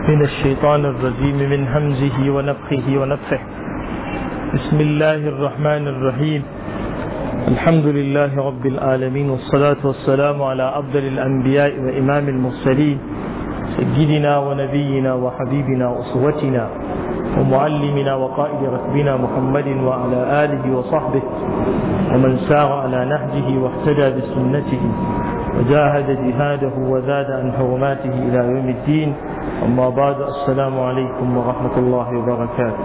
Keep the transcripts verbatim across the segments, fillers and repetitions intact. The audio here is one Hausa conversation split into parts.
من الشيطان الرجيم من همزه ونفخه ونفخه. بسم الله الرحمن الرحيم. الحمد لله رب العالمين، والصلاة والسلام على أفضل الأنبياء وإمام المرسلين سيدنا ونبينا وحبيبنا وأسوتنا ومعلمنا وقائد ركبنا محمد وعلى آله وصحبه ومن سار على نهجه واهتدى بسنته وجاهد جهاده وزاد عن حرماته إلى يوم الدين. أما بعد، السلام عليكم ورحمة الله وبركاته.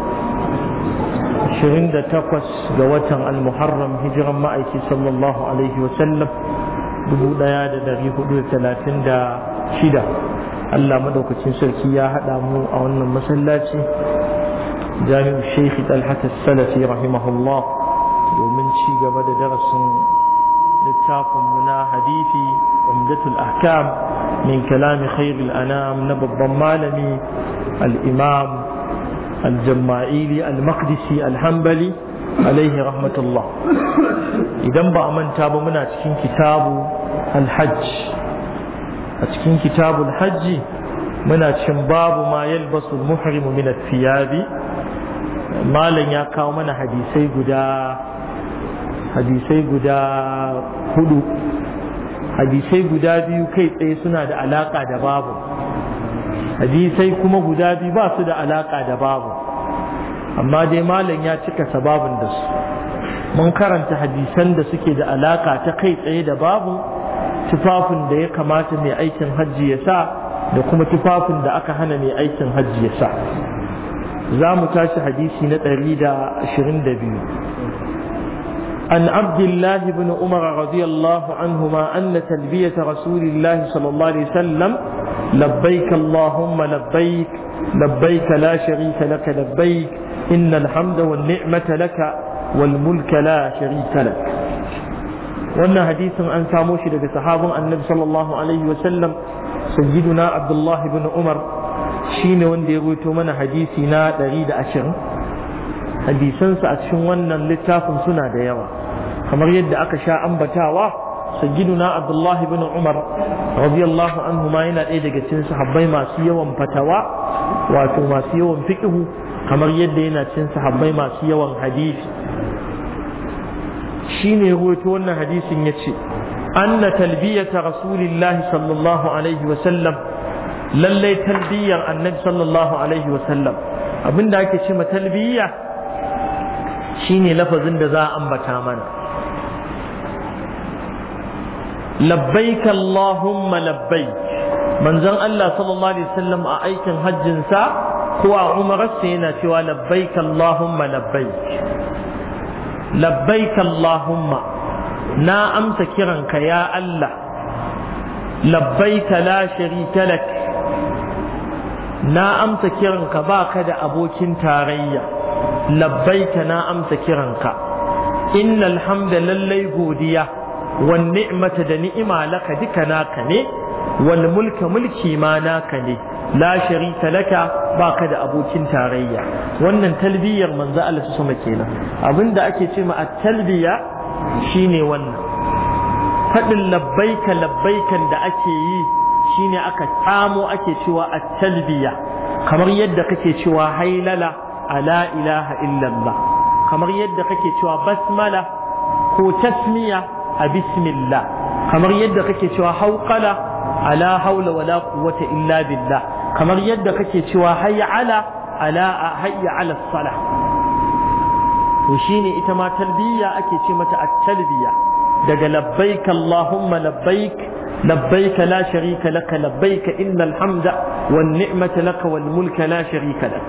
شرين دا تقوس قوة المحرم هجرا مائكي صلى الله عليه وسلم دبو ديادة دا غي حدود ثلاثين دا شدة. الله مدوك تنسلكي يا هذا مو أولنا مسلاتي جامع الشيخ طلحة السلفي رحمه الله، ومن شي قبل درس للتاكم منا حديثي عمدة الأحكام من كلام خير الأنام نبى الضمالمي الإمام الجماعيلي المقدسي الحنبلي عليه رحمة الله. إذا بقى من تاب منا تكين كتاب الحج، تكين كتاب الحج منا تكين باب ما يلبس المحرم من الثياب. ما لن يقاو منا حديثي قدا hadisai guda hudu, hadisai guda biyu kai tsaye suna da alaka da babu, hadisai kuma guda biyu ba su da alaka da babu, amma dai malam ya cika sababin da su. Mun karanta hadisan da suke da alaka ta kai tsaye da babu, tufafin da ya kamata mai aikin hajji ya sa da kuma tufafin da aka hana mai aikin hajji ya sa. Za mu tashi hadisi na ɗari da ashirin da biyu. عن عبد الله بن عمر رضي الله عنهما أن تلبية رسول الله صلى الله عليه وسلم لبيك اللهم لبيك لبيك لا شريك لك لبيك إن الحمد والنعمة لك والملك لا شريك لك. وأن حديث عن ساموش لك صحابة النبي صلى الله عليه وسلم سيدنا عبد الله بن عمر شين وندي رويتو من حديثنا دريد أشر hadisansa a cikin wannan littafin suna da yawa, kamar yadda aka sha ambatawa sayyiduna Abdullah ibn Umar radiyallahu anhu ma yana ɗaya daga cikin sahabbai masu yawan fatawa, wato masu yawan fiqhu, kamar yadda yana cikin sahabbai masu yawan hadisi. Shine ruwaito wannan hadisin yace anna talbiyata rasulillahi sallallahu alaihi wa sallam, lallai talbiyar annabi sallallahu alaihi wa sallam, abinda ake ce ma talbiya shine lafazin da za a ambata mana. Labbaik Allahumma labbaik, manzon Allah sallallahu alaihi wasallam a aikin hajjin sa ko a umararsa yana cewa labbaik Allahumma labbaik. Labbaik Allahumma, na amsa kiranka ya Allah. Labbaik la sharika lak, na amsa kiranka baka da abokin tarayya. Labbaika, na amsa kiranka. Innal hamda, lallai godiya, wan ni'mata da ni'ima laka duka naka ne, wal mulka mulki ma naka ne, la sharika laka baka da abokin tarayya. Wannan talbiyar manzo Allah su sama kenan. Abinda ake ce ma at-talbiya shine wannan. Fadin labbaika labbaikan da ake yi shine aka tsamo ake cewa at-talbiya, kamar yadda kake cewa hailala ala ilaha illallah, kamar yadda kake cewa basmala ko tasmiya a bismillah, kamar yadda kake cewa hauqala ala haula wala quwwata illa billah, kamar yadda kake cewa hayya ala ala hayya ala salah. to shine ita ma talbiya ake ce mata at-talbiya, daga labbaik allahumma labbaik labbaik la sharika lak labbaik innal hamda wan ni'mata lak wal mulka la sharika lak.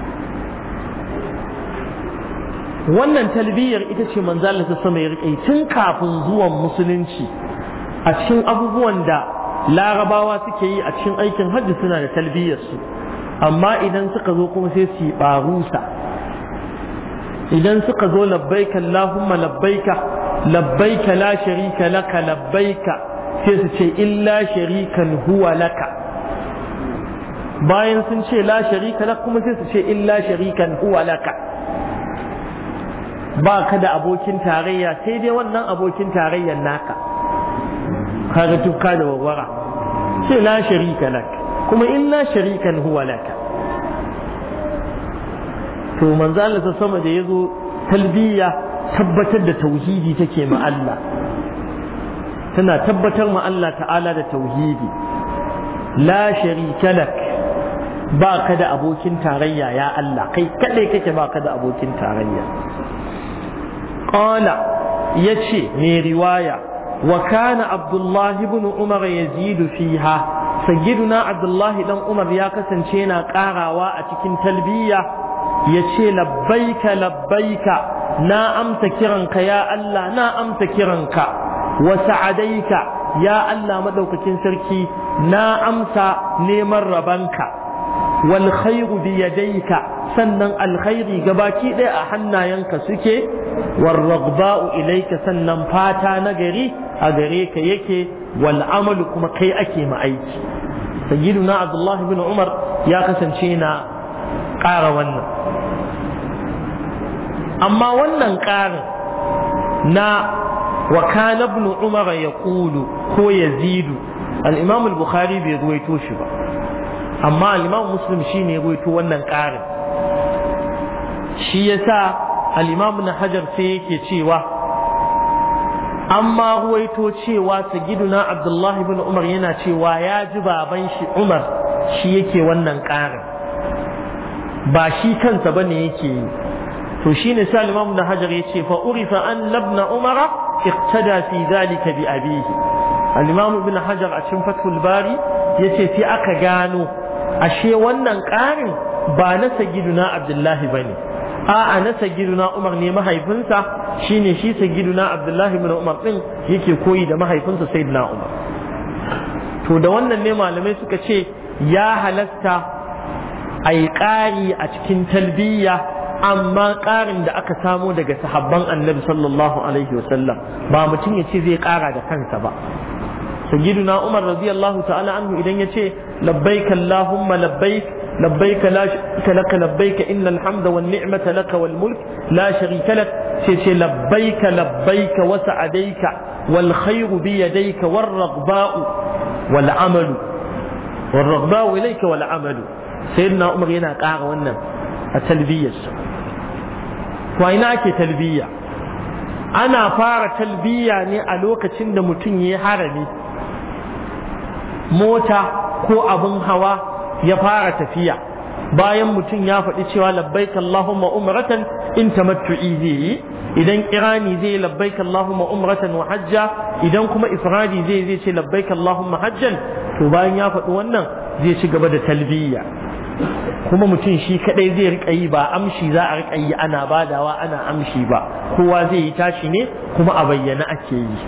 Wannan talbiyar ita ce manzo Allah ta sama ya rike tun kafin zuwan musulunci. A cikin abubuwan da larabawa suke yi a cikin aikin hajji suna da talbiyar su, amma idan suka zo kuma sai su yi barusa. Idan suka zo labbaika Allahumma labbaika labbaika la sharika laka labbaika, sai su ce illa sharikan huwa laka. Bayan sun ce la sharika laka kuma sai su ce illa sharikan huwa laka, ba ka da abokin tarayya sai dai wannan abokin tarayyar naka. Kaga tufka da wawara, sai la sharika lak, kuma illa sharikan huwa laka. to manzo Allah ta sama da yazo talbiya tabbatar da tauhidi take ma Allah, tana tabbatar ma Allah ta'ala da tauhidi. la sharika lak, ba ka da abokin tarayya ya Allah, kai kadai kake ba ka da abokin tarayya. qala yace mai riwaya wa kana Abdullah ibn Umar yazidu fiha, sayyiduna Abdullah dan Umar ya kasance yana karawa a cikin talbiya yace labbaika labbaika, na amsa kiranka ya Allah, na amsa kiranka. wa sa'adaika, ya Allah madaukakin sarki, na amsa neman rabanka. wal khayru bi yadayka, sannan alkhairi gabaki ɗaya a hannayenka suke. war ragba'u ilayka, sannan fata na gari a gare ka yake. wal amalu, kuma kai ake ma aiki. sayyiduna Abdullah ibn Umar ya kasance na ƙara wannan, amma wannan ƙarin na wa kana ibn Umar yaqulu ko yazidu, al-Imam al-Bukhari bai ruwaito shi ba, amma al-Imam Muslim shine ya ruwaito wannan ƙarin. shi yasa al-Imam Ibn Hajar sai yake cewa amma ruwaito cewa sayyiduna Abdullah ibn Umar yana cewa ya ji baban shi Umar shi yake wannan ƙarin, ba shi kansa bane yake yi. to shine sai Imam Ibn Hajar yace fa urifa an ibn Umar iqtada fi dhalika bi abihi. al-Imam Ibn Hajar a cikin Fathul Bari yace sai aka gano ashe wannan ƙarin ba na sayyiduna Abdullah bane, a'a na sayyiduna Umar ne mahaifinsa, shine shi sayyiduna Abdullah ibn Umar din yake koyi da mahaifinsa sayyidina Umar. to da wannan ne malamai suka ce ya halasta ai ƙari a cikin talbiya, amma ƙarin da aka samo daga sahabban annabi sallallahu alaihi wasallam, ba mutum ya ce zai ƙara da kansa ba. sayyiduna Umar radiyallahu ta'ala anhu idan ya ce labbaik Allahumma labbaik labbaik la sharika lak labbaik innal hamda wan ni'mata lak wal mulk la sharika lak, sai ce labbaik labbaik wa sa'adaika wal khayru bi yadayka war raghba'u wal amalu war raghba'u ilayka wal amalu. sayyiduna Umar yana ƙara wannan a talbiyarsa. to ina ake talbiya? ana fara talbiya ne a lokacin da mutum ya harami, mota ko abin hawa ya fara tafiya, bayan mutum ya faɗi cewa labbaik Allahumma umratan in tamattu'i zai yi, idan kirani zai labbaik Allahumma umratan wa hajja, idan kuma ifradi zai zai ce labbaik Allahumma hajjan. to bayan ya faɗi wannan zai ci gaba da talbiya, kuma mutum shi kadai zai rika yi, ba amshi za a rika yi ana badawa ana amshi ba, kowa zai yi tashi ne kuma a bayyana ake yi.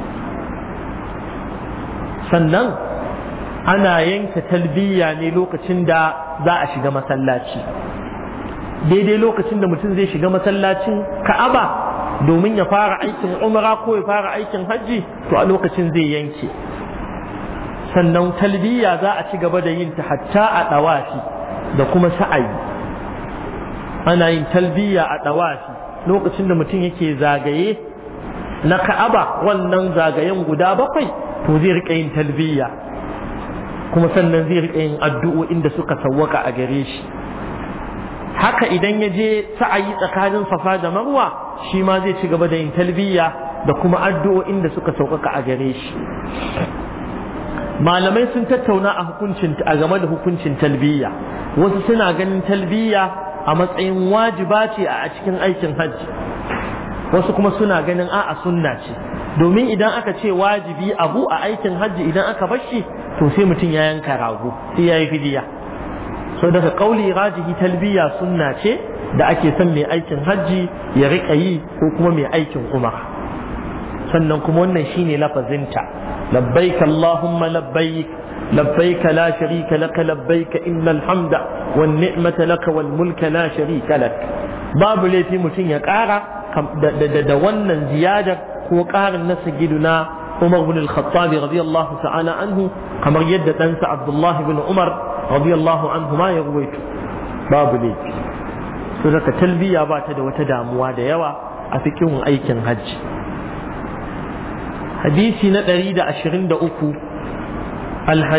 sannan ana yanke talbiya ne lokacin da za a shiga masallaci, daidai lokacin da mutum zai shiga masallacin Ka'aba domin ya fara aikin umra ko ya fara aikin hajji, to a lokacin zai yanke. sannan talbiya za a ci gaba da yin ta hatta a dawafi da kuma sa'ayi. ana yin talbiya a dawafi lokacin da mutum yake zagaye na Ka'aba, wannan zagayen guda bakwai, to zai rika yin talbiya, kuma sannan zai rika yin addu'o'in da suka sawwaka a gare shi. haka idan ya je sa'ayi tsakanin Safa da Marwa, shi ma zai ci gaba da yin talbiya da kuma addu'o'in da suka sawwaka a gare shi. malamai sun tattauna a hukuncin a game da hukuncin talbiya. wasu suna ganin talbiya a matsayin wajiba ce a cikin aikin hajji, wasu kuma suna ganin a'a sunna ce, domin idan aka ce wajibi abu a aikin hajji idan aka bar shi to sai mutum ya yanka rago, sai ya yi fidiya. so daga kauli rajihi talbiya sunna ce da ake son mai aikin hajji ya riƙa yi ko kuma mai aikin umara. sannan kuma wannan shine lafazinta labbaik Allahumma labbaik labbaik la sharika lak labbaik innal hamda wan ni'mata lak wal mulka la sharika lak. babu laifi mutum ya ƙara da wannan ziyadar ko ƙarin na sayyiduna Umar bin al-Khattab radiyallahu ta'ala anhu, kamar yadda ɗansa Abdullah bin Umar radiyallahu anhu ma ya ruwaito, babu laifi. so daga talbiya ba ta da wata damuwa da yawa a fiqhin aikin hajji. hadisi na ɗari da ashirin da uku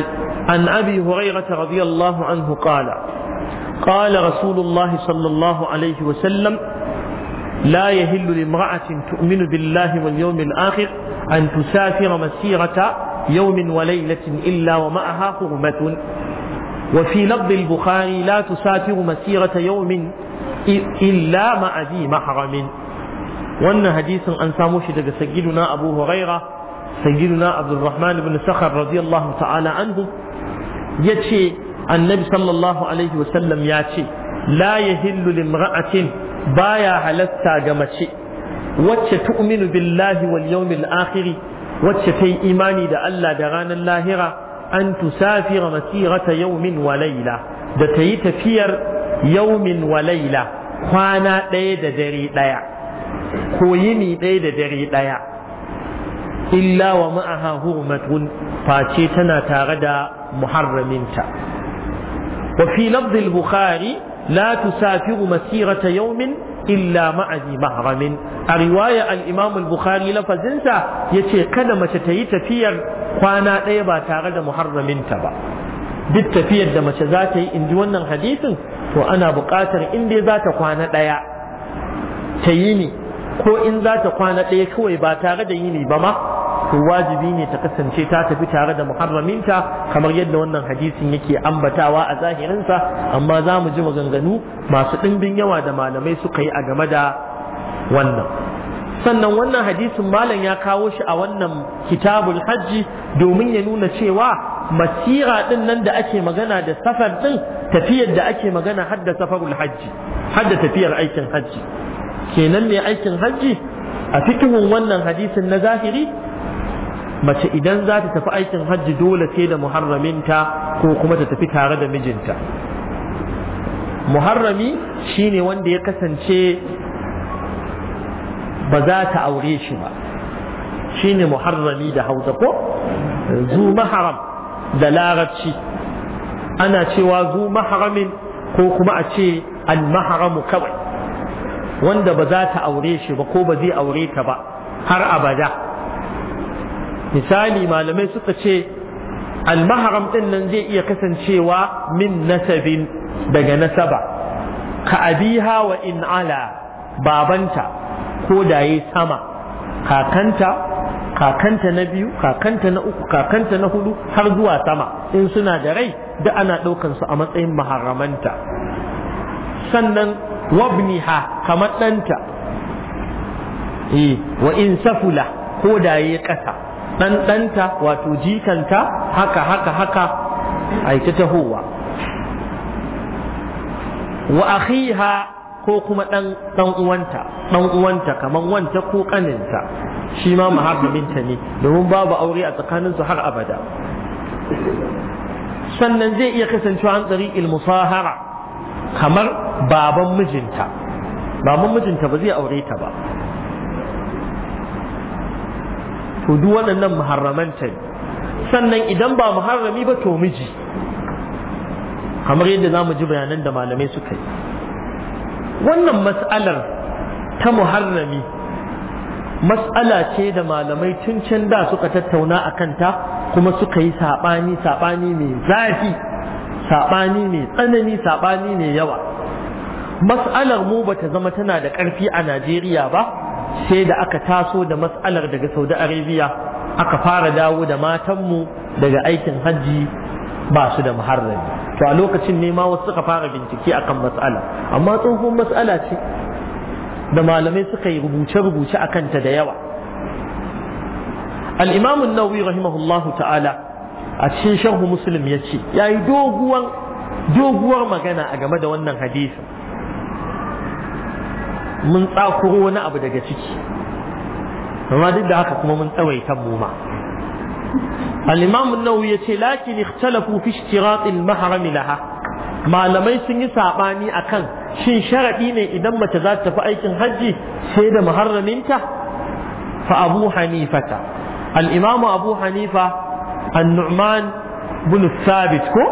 عن أبي هريرة رضي الله عنه قال قال رسول الله صلى الله عليه وسلم لا يهل لامرأة تؤمن بالله واليوم الآخر أن تسافر مسيرة يوم وليلة إلا ومعها حرمة. وفي لفظ البخاري لا تسافر مسيرة يوم إلا مع ذي محرم. وأن حديث أن ساموش سيدنا أبو هريرة سيدنا عبد الرحمن بن سخر رضي الله تعالى عنه يتشي النبي صلى الله عليه وسلم ياتي لا يهل لامرأة بايا حلتا جمشي wacce tu'minu billahi wal yawmil akhir wacce tayi imani da Allah da ranar lahira an tusafira masirata yawmin wa layla da tayi tafiyar yawmin wa layla kwana ɗaya da dare ɗaya ko yini ɗaya da dare ɗaya illa wa ma'aha hurmatun face tana tare da muharraminta. wa fi lafz al-bukhari la tusafiru masirata yawmin illa ma'azi mahramin. a riwaya al-imam al-bukhari lafazinsa yace kada mace ta yi tafiyar kwana ɗaya ba tare da muharraminta ba. duk tafiyar da mace za ta yi inji wannan hadisin to ana buƙatar in dai za ta kwana ɗaya ta yi ne ko in za ta kwana ɗaya kawai ba tare da yini ba ma to wajibi ne ta kasance ta tafi tare da muharraminta kamar yadda wannan hadisin yake ambatawa a zahirinsa, amma za mu ji maganganu masu ɗimbin yawa da malamai suka yi a game da wannan. sannan wannan hadisin malam ya kawo shi a wannan kitabul hajji domin ya nuna cewa masira ɗin nan da ake magana da safar ɗin tafiyar da ake magana har da safarul hajji har da tafiyar aikin hajji. kenan ne aikin hajji a fikihun wannan hadisin na zahiri mace idan za ta tafi aikin hajji dole sai da muharraminta ko kuma ta tafi tare da mijinta. muharrami shine wanda ya kasance ba za ta aure shi ba, shine muharrami da hausa ko zu maharam da larabci ana cewa zu maharamin ko kuma a ce al maharamu kawai wanda ba za ta aure shi ba ko ba zai aure ta ba har abada. misali malamai suka ce almaharam din nan zai iya kasancewa min nasabin daga nasaba ka abiha wa in ala babanta ko da yayi sama kakanta kakanta na biyu kakanta na uku kakanta na hudu har zuwa sama in suna da rai da ana ɗaukan su a matsayin maharamanta. sannan wabniha kamar ɗanta eh wa in safula ko da yayi ƙasa ɗan ɗanta wato jikanta haka haka haka ai ta tahowa. wa akhiha ko kuma ɗan ɗan uwanta ɗan uwanta kaman wanta ko ƙaninta shi ma muharraminta ne domin babu aure a tsakaninsu har abada. sannan zai iya kasancewa an tsariƙil musahara kamar baban mijinta baban mijinta ba zai aure ta ba to duk waɗannan muharramanta ne. sannan idan ba muharrami ba to miji kamar yadda za mu ji bayanan da malamai suka yi. wannan mas'alar ta muharrami mas'ala ce da malamai tun can da suka tattauna a kanta kuma suka yi saɓani saɓani mai zafi saɓani mai tsanani saɓani mai yawa. mas'alar mu bata zama tana da ƙarfi a Najeriya ba sai da aka taso da mas'alar daga Saudi Arabia aka fara dawo da matanmu daga aikin hajji ba su da muharrami. to a lokacin ne ma wasu suka fara bincike akan mas'ala, amma tsohon mas'ala ce da malamai suka yi rubuce-rubuce a kanta da yawa. al-Imam an-Nawawi rahimahullahu ta'ala a cikin sharhu Muslim ya ce yayi doguwar doguwar magana a game da wannan hadisin. mun tsakuro wani abu daga ciki amma duk da haka kuma mun tsawaita mu ma. al-Imam an-Nawawi yace lakin ikhtalafu fi ishtirat al-mahram laha, malamai sun yi sabani akan shin sharadi ne idan mace za ta tafi aikin hajji sai da muharraminta. fa Abu Hanifata al-Imam Abu Hanifa an-Nu'man bin Thabit ko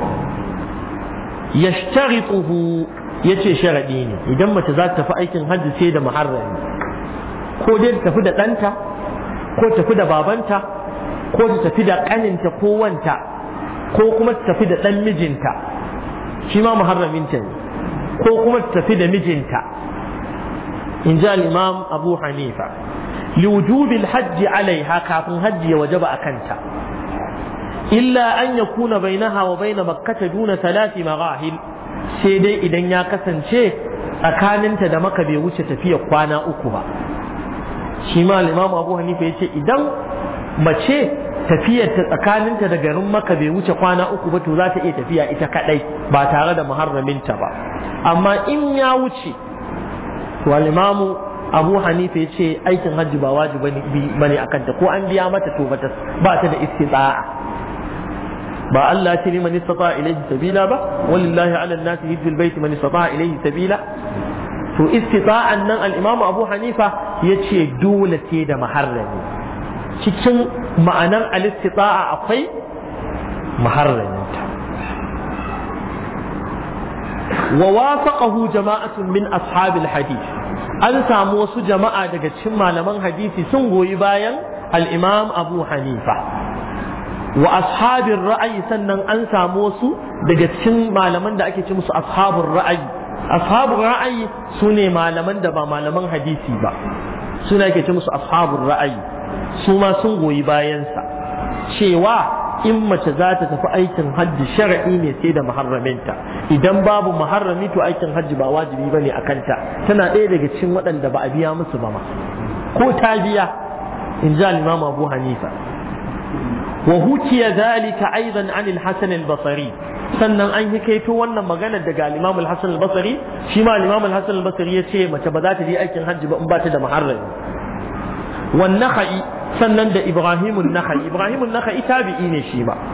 yashtarituhu yace sharadi ne idan mace za ta tafi aikin hajji sai da muharrami, ko dai ta tafi da ɗanta ko tafi da babanta ko ta tafi da ƙaninta ko wanta ko kuma ta tafi da ɗan mijinta shi ma muharraminta ne ko kuma ta tafi da mijinta in ji al-imam Abu Hanifa liwujubi al-hajji alaiha kafin hajji ya wajaba a kanta illa an yakuna bainaha wa bain makkah duna thalathi maghahil sai dai idan ya kasance tsakaninta da maka bai wuce tafiya kwana uku ba shi ma al-imam Abu Hanifa yace idan mace tafiyar ta tsakaninta da garin maka bai wuce kwana uku ba to za ta iya tafiya ita kadai ba tare da muharraminta ba amma in ya wuce to al-imam Abu Hanifa yace aikin hajji ba wajibi bane akan ta ko an biya mata to ba ta da istita'a ba Allah ce liman istata ilayhi sabila ba wallahi ala an-nas hijjul bayt man istata ilayhi sabila to istita'an nan al-imam Abu Hanifa yace dole ce da muharrami cikin ma'anar al-istita'a akwai muharraminta wa wafaqahu jama'atun min ashabil hadith an samu wasu jama'a daga cikin malaman hadisi sun goyi bayan al-imam Abu Hanifa wa ashabin ra'ayi sannan an samu wasu daga cikin malaman da ake ce musu ashabun ra'ayi ashabun ra'ayi su ne malaman da ba malaman hadisi ba suna ake ce musu ashabun ra'ayi su ma sun goyi bayansa cewa in mace za ta tafi aikin hajji shar'i ne sai da muharraminta idan babu muharrami to aikin hajji ba wajibi bane a kanta tana ɗaya daga cikin waɗanda ba a biya musu ba ma ko ta biya in ji al-imam Abu Hanifa وهكي ذلك أيضا عن الحسن البصري sannan an yi kaito wannan magana daga al-Imam al-Hasan al-Basri shi ma al-Imam al-Hasan al-Basri yace mace ba za ta je aikin hajji ba in ba ta da muharrami wan Nakhai sannan da Ibrahim an-Nakhai Ibrahim an-Nakhai tabi'i ne shi ba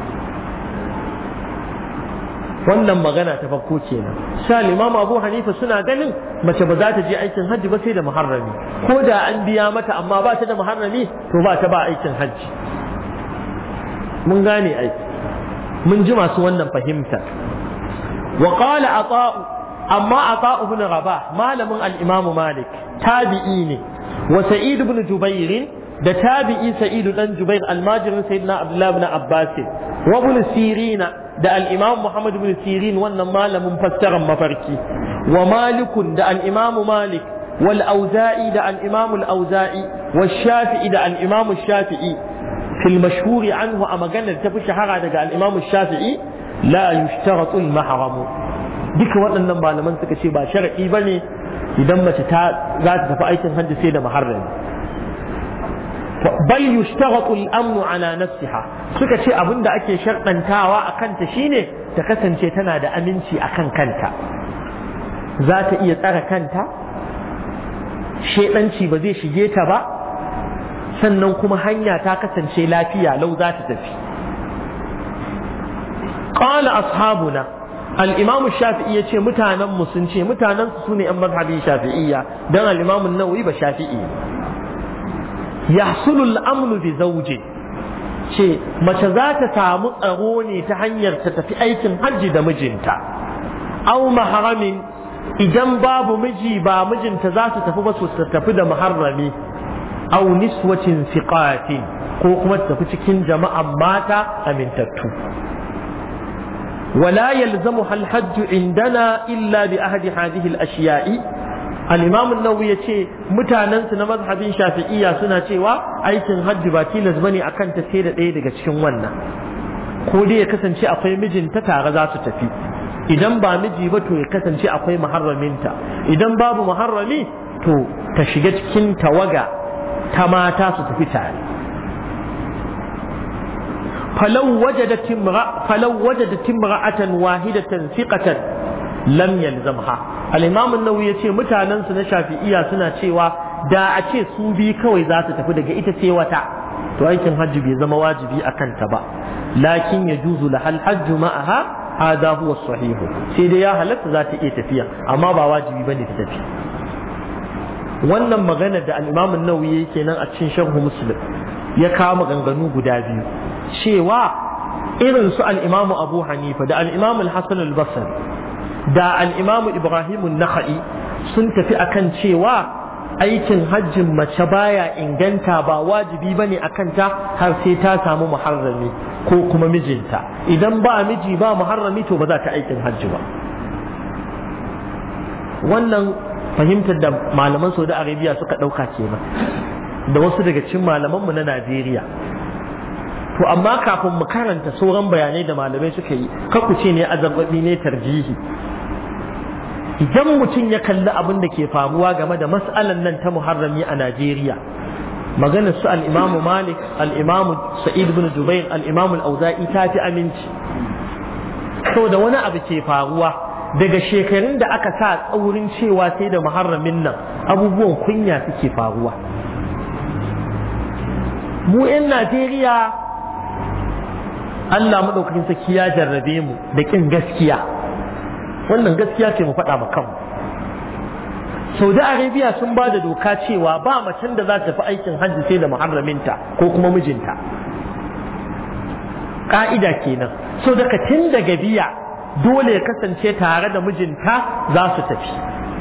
wannan magana ta farko kenan sai al-Imam Abu Hanifa suna ganin mace ba za ta je aikin hajji ba sai da muharrami ko da an biya mata amma ba ta da muharrami to ba ta ba aikin hajji mun gane ai mun ji masu wannan fahimta wa qala ata'u amma ata'u ibn rabah malamin al-imam malik tabi'i ne wa sa'id ibn jubair da tabi'i sa'id dan jubair almajirin sayyidina abdullah ibn abbas wa ibn sirina da al-imam muhammad ibn sirin wannan malamin fassaran mafarki wa malikun da al-imam malik wal auza'i da al-imam al-auza'i wa shafi'i da al-imam shafi'i في المشهور عنه أما قلنا تفي شهرة دقاء الإمام الشافعي لا يشترط المحرم ديك وقت النمبر لمن سكشي با شرعي بني إذا ما تتا ذات تفايت هند سيدة محرم بل يشترط الأمن على نفسها سكشي أبن دا أكي شرطا تاوى أكنت شيني تكسن شيتنا دا أمنشي أكن كنت ذات إيه ترى كنت شيئا شي بذي شجيتا با sannan kuma hanya ta kasance lafiya lau za ta tafi qala ashabuna al-imam shafi'i yace mutanen mu sun ce mutanen su sune yan mazhabi shafi'iyya dan al-imam an-nawawi ba shafi'i yahsulu al-amnu bi zawji ce mace za ta samu tsaro ne ta hanyar ta tafi aikin hajji da mijinta aw mahramin idan babu miji ba mijinta za su tafi ba su tafi da muharrami aw niswatin thiqatin ko kuma tafi cikin jama'an mata amintattu wala yalzamuha al-hajj indana illa bi ahadi hadhihi al-ashiya'i al-imam an-nawawi yace mutanen su na mazhabin shafi'iyya suna cewa aikin hajji ba tilas bane akan ta sai da ɗaya daga cikin wannan ko dai ya kasance akwai mijinta tare za su tafi idan ba miji ba to ya kasance akwai muharraminta idan babu muharrami to ta shiga cikin tawaga ta mata su tafi tare falau wajadat imra'atan wahidatan thiqatan lam yalzamha al-imam an-nawawi yace mutanen su na shafi'iyya suna cewa da a ce su bi kawai za su tafi daga ita ce wata to aikin hajji bai zama wajibi akan ta ba lakin yajuzu lahal hajju ma'aha hada huwa as-sahih sai dai ya halatta za ta iya tafiya amma ba wajibi bane ta tafi wannan magana da al-imam an-nawawi yake nan a cikin sharh muslim ya kawo maganganu guda biyu cewa irin su al-imam abu hanifa da al-imam al-hasan al-basri da al-imam ibrahim an-nakhai sun tafi akan cewa aikin hajjin mace baya inganta ba wajibi bane akan ta har sai ta samu muharrami ko kuma mijinta. Idan ba miji ba muharrami to ba za ta aikin hajji ba. Wannan fahimtar da malaman Saudi Arabia suka ɗauka kenan da wasu daga cikin malamanmu na Najeriya. To amma kafin mu karanta sauran bayanai da malamai suka yi, kaku ce ne azabbabi ne tarjihi. Idan mutum ya kalli abin da ke faruwa game da mas'alan nan ta muharrami a Najeriya, maganar su al-Imam Malik, al-Imam Sa'id ibn Jubair, al-Imam al-Auza'i ta fi aminci. So da wani abu ke faruwa daga shekarun da aka sa tsaurin cewa sai da muharramin nan, abubuwan kunya suke faruwa. Mu 'yan Najeriya Allah maɗaukakin sarki ya jarrabe mu da ƙin gaskiya. Wannan gaskiya ce mu faɗa ma kanmu. Saudi Arabia sun ba da doka cewa ba macen da za ta fi aikin hajji sai da muharraminta ko kuma mijinta. Ƙa'ida kenan. So daga tun daga biya dole ya kasance tare da mijinta za su tafi.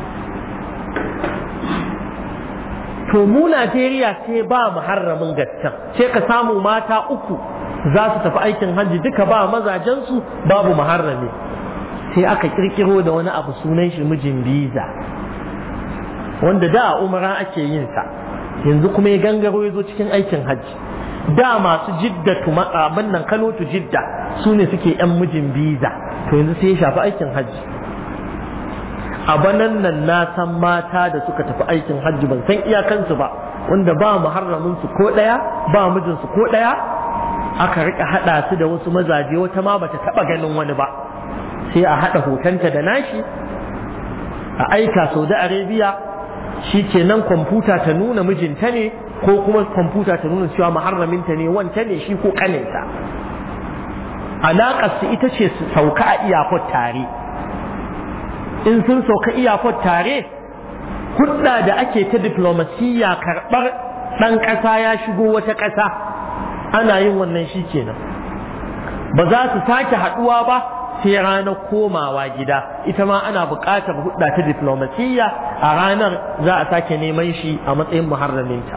To mu Najeriya sai ba muharramin gaskiya. Sai ka samu mata uku za su tafi aikin hajji duka ba mazajensu babu muharrami. Sai aka kirkiro da wani abu sunan shi mijin biza, wanda da a umara ake yin sa, yanzu kuma ya gangaro ya zo cikin aikin hajji. Da masu jidda abin nan kanotu jidda su ne suke yan mijin biza, to yanzu sai ya shafi aikin hajji. A banan nan na san mata da suka tafi aikin hajji ban san iyakansu ba, wanda ba muharramin su ko daya ba mijin su ko daya, aka rika hada su da wasu mazaje, wata ma bata taba ganin wani ba, sai a hada hotonta da nashi a aika Saudi Arabia, shikenan kwamfuta ta nuna mijinta ne ko kuma kwamfuta ta nuna cewa muharraminta ne wanta ne shi ko kaninta. Alaƙar su ita ce su sauka a iyakar tare. In sun sauka iyakar tare, hudda da ake ta diplomasiyya, karɓar ɗan ƙasa ya shigo wata ƙasa, ana yin wannan shi kenan. Ba za su sake haɗuwa ba sai ranar komawa gida, ita ma ana buƙatar hudda ta diplomasiyya, a ranar za a sake neman shi a matsayin muharraminta.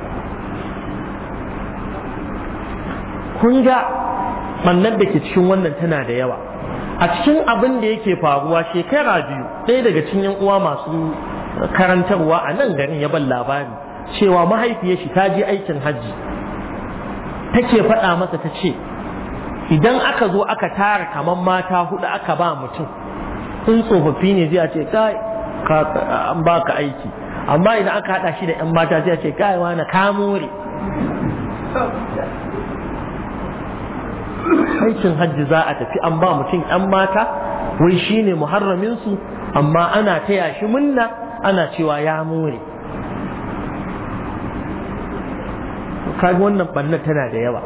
Kun ga ɓannar da ke cikin wannan tana da yawa. A cikin abin da yake faruwa shekara biyu, ɗaya daga cikin yan uwa masu karantarwa a nan garin ya ban labari cewa mahaifiyar shi ta je aikin hajji, take faɗa masa ta ce idan aka zo aka tara kamar mata hudu aka ba mutum, in tsofaffi ne zai ce kai an baka aiki, amma idan aka hada shi da yan mata zai ce kai wani ka more. Aikin hajji za a tafi an ba mutum yan mata, wai shine muharramin su, amma ana taya shi munna, ana cewa ya more. kaga wannan bannar tana da yawa.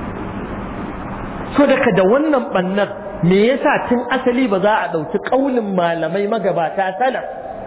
So daga da wannan bannar me yasa tun asali ba za a ɗauki ƙaunin malamai magabata salaf?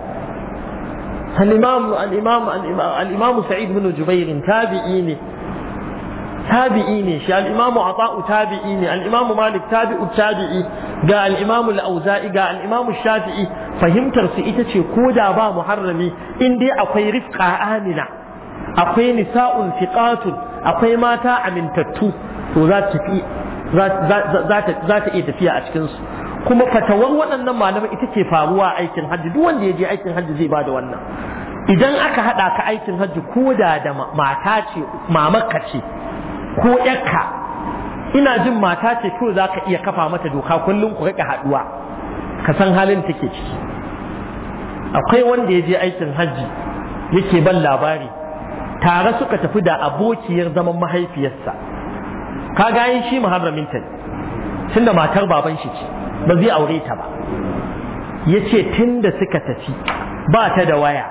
al-imam al-imam al-imam Sa'id ibn Jubair tabi'i ne tabi'i ne shi, al-imam Ata'u tabi'i ne, al-imam Malik tabi'u tabi'i, ga al-imam al-Auza'i ga al-imam Shafi'i, fahimtar su ita ce ko da ba muharrami in dai akwai rifqa amina, akwai nisa'un fiqatun, akwai mata amintattu, to za ta fi za ta iya tafiya a cikinsu. Kuma fatawar waɗannan malamai ita ke faruwa aikin hajji, duk wanda ya je aikin hajji zai bada wannan. Idan aka haɗa ka aikin hajji ko da da mata ce, mamarka ce ko ƴarka, ina jin mata ce ko za ka iya kafa mata doka kullum ku riƙa haɗuwa ka san halin take ciki. Akwai wanda ya je aikin hajji yake ban labari, tare suka tafi da abokiyar zaman mahaifiyarsa. Ka gayin shi muharramin ta tunda matar baban shi ce, ba zai aure ta ba. Yace tunda suka tafi ba ta da waya,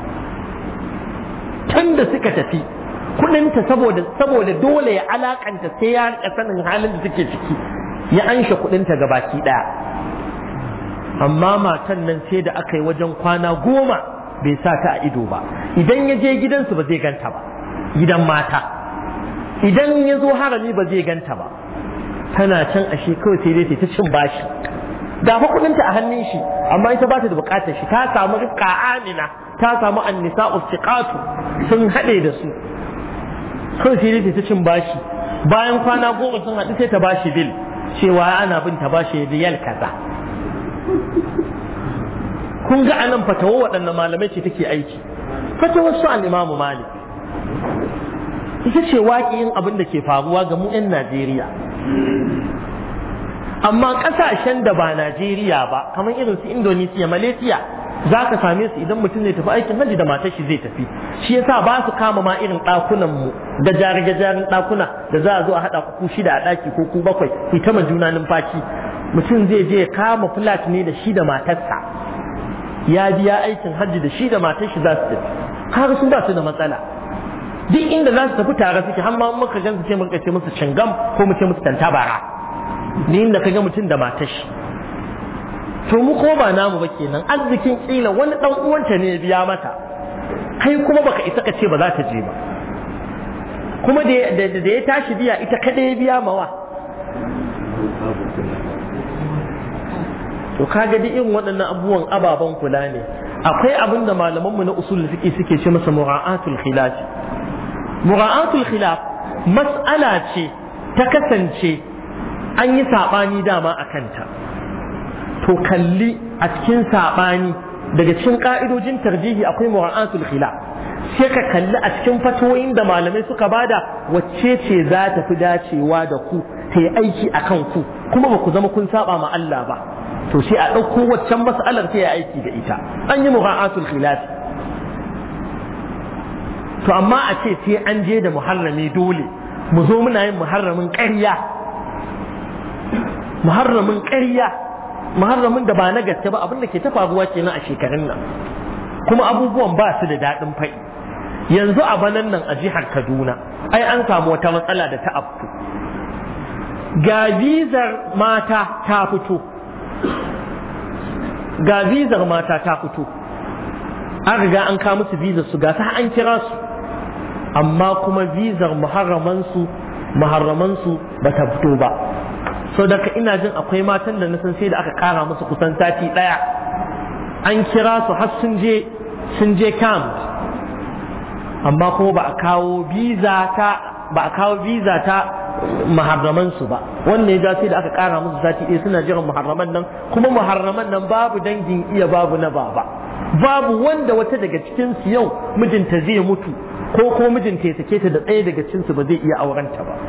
tunda suka tafi kudinta saboda saboda dole ya alakanta sai ya rika sanin halin da suke ciki, ya anshe kudinta gabaki daya. Amma matan nan sai da aka yi wajen kwana goma bai sa ta a ido ba. Idan ya je gidansu ba zai ganta ba, gidan mata. Idan ya zo harami ba zai ganta ba, tana can ashe kawai sai dai ta cin bashi. Da fa kudinta a hannun shi, amma ita ba ta da bukatar shi, ta samu rifqa amina, ta samu annisa'u siqatu sun hade da su, kawai sai dai ta cin bashi. bayan kwana goma sun haɗu sai ta bashi bil cewa ana bin ta bashi riyal kaza. kun ga anan fatawa waɗannan malamai ce take aiki, fatawar su al-Imam Malik ita ce waƙiyin abin da ke faruwa ga mu 'yan Najeriya. Amma ƙasashen da ba Najeriya ba kamar irin su Indonesia, Malaysia, za ka same su idan mutum zai tafi aikin hajji da matar shi zai tafi. Shi yasa ba su kama ma irin ɗakunan mu gajare gajarin ɗakuna da za a zo a haɗa ku shida a ɗaki ko ku bakwai ku ta ma juna numfashi. Mutum zai je ya kama flat ne da shi da matarsa, ya biya aikin hajji da shi da matar shi za su tafi. Har su ba su da matsala. Duk inda za su tafi tare suke, har ma muka gan su ce muka ce musu cingam ko mu ce musu tantabara. Ni inda ka ga mutum da matar shi. To mu ko ba namu ba kenan, arzikin kila wani dan uwanta ne ya biya mata, kai kuma baka isa ka ce ba za ta je ba. Kuma da ya tashi biya ita kada ya biya mawa. To kaga duk irin waɗannan abubuwan ababen kula ne. Akwai abin da malamanmu na usul fiqh suke ce masa mura'atul khilaf. Mura'atul khilaf mas'ala ce ta kasance an yi saɓani dama a kanta. To kalli a cikin saɓani daga cikin ƙa'idojin tarjihi akwai mura'atul khilaf. Sai ka kalli a cikin fatoyin da malamai suka bada wacce ce za ta fi dacewa da ku ta yi aiki a kan ku kuma ba ku zama kun saba ma Allah ba. To sai a ɗauko waccan mas'alar ta yi aiki da ita. An yi mura'atul khilaf. To amma a ce sai an je da muharrami dole mu zo muna yin muharramin ƙarya. Muharramin ƙarya, muharramin da ba na gaske ba, abin da ke ta faruwa kenan a shekarun nan, kuma abubuwan ba su da daɗin faɗi. Yanzu a banan nan a jihar Kaduna ai an samu wata matsala da ta afku. Ga vizar mata ta fito ga vizar mata ta fito an riga an kawo musu vizar su ga ta an kira su, amma kuma vizar muharramansu muharramansu ba ta fito ba. So daga ina jin akwai matan da na san sai da aka kara musu kusan sati daya, an kira su har sun je sun je camp, amma kuma ba a kawo visa ta ba a kawo visa ta muharraman su ba. Wannan ya sai da aka kara musu sati ɗaya suna jiran muharraman nan, kuma muharraman nan babu dangin iya babu na baba, babu wanda wata daga cikin su yau mijinta zai mutu ko ko mijinta ya sake ta da ɗaya daga cikin su ba zai iya aurenta ba.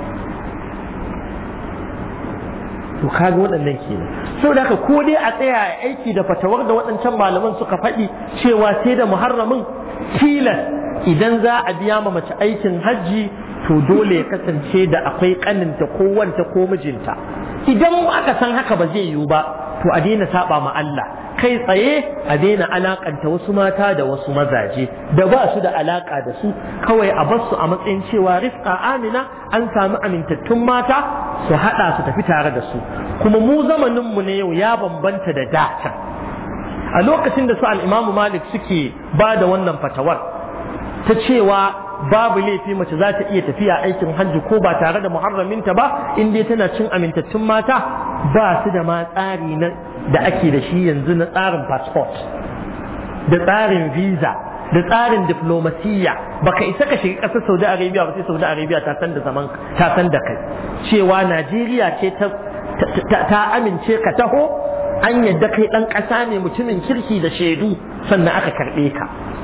To kaga waɗannan kenan. Saboda haka ko dai a tsaya a aiki da fatawar da waɗancan malaman suka faɗi cewa sai da muharramin tilas idan za a biya ma mace aikin hajji to dole ya kasance da akwai kaninta ko wanta ko mijinta. Idan aka san haka ba zai yiwu ba to a daina saba ma Allah, kai tsaye a daina alakanta wasu mata da wasu mazaje da ba su da alaka da su, kawai a bar su a matsayin cewa rifqa amina, an sami amintattun mata su hada su tafi tare da su. Kuma mu zamanin mu ne yau ya bambanta da data. A lokacin da su al-Imam Malik suke ba da wannan fatawar ta cewa babu laifi mace za ta iya tafiya aikin hajji ko ba tare da muharraminta ba in dai tana cin amintattun mata, ba su da ma tsari na da ake da shi yanzu na tsarin passport da tsarin visa da tsarin diplomasiyya. Baka isa ka shiga ƙasar Saudi Arabia ba sai Saudi Arabia ta san da zaman ta san da kai cewa Najeriya ce ta ta amince ka taho, an yadda kai ɗan ƙasa ne mutumin kirki da shaidu, sannan aka karɓe ka.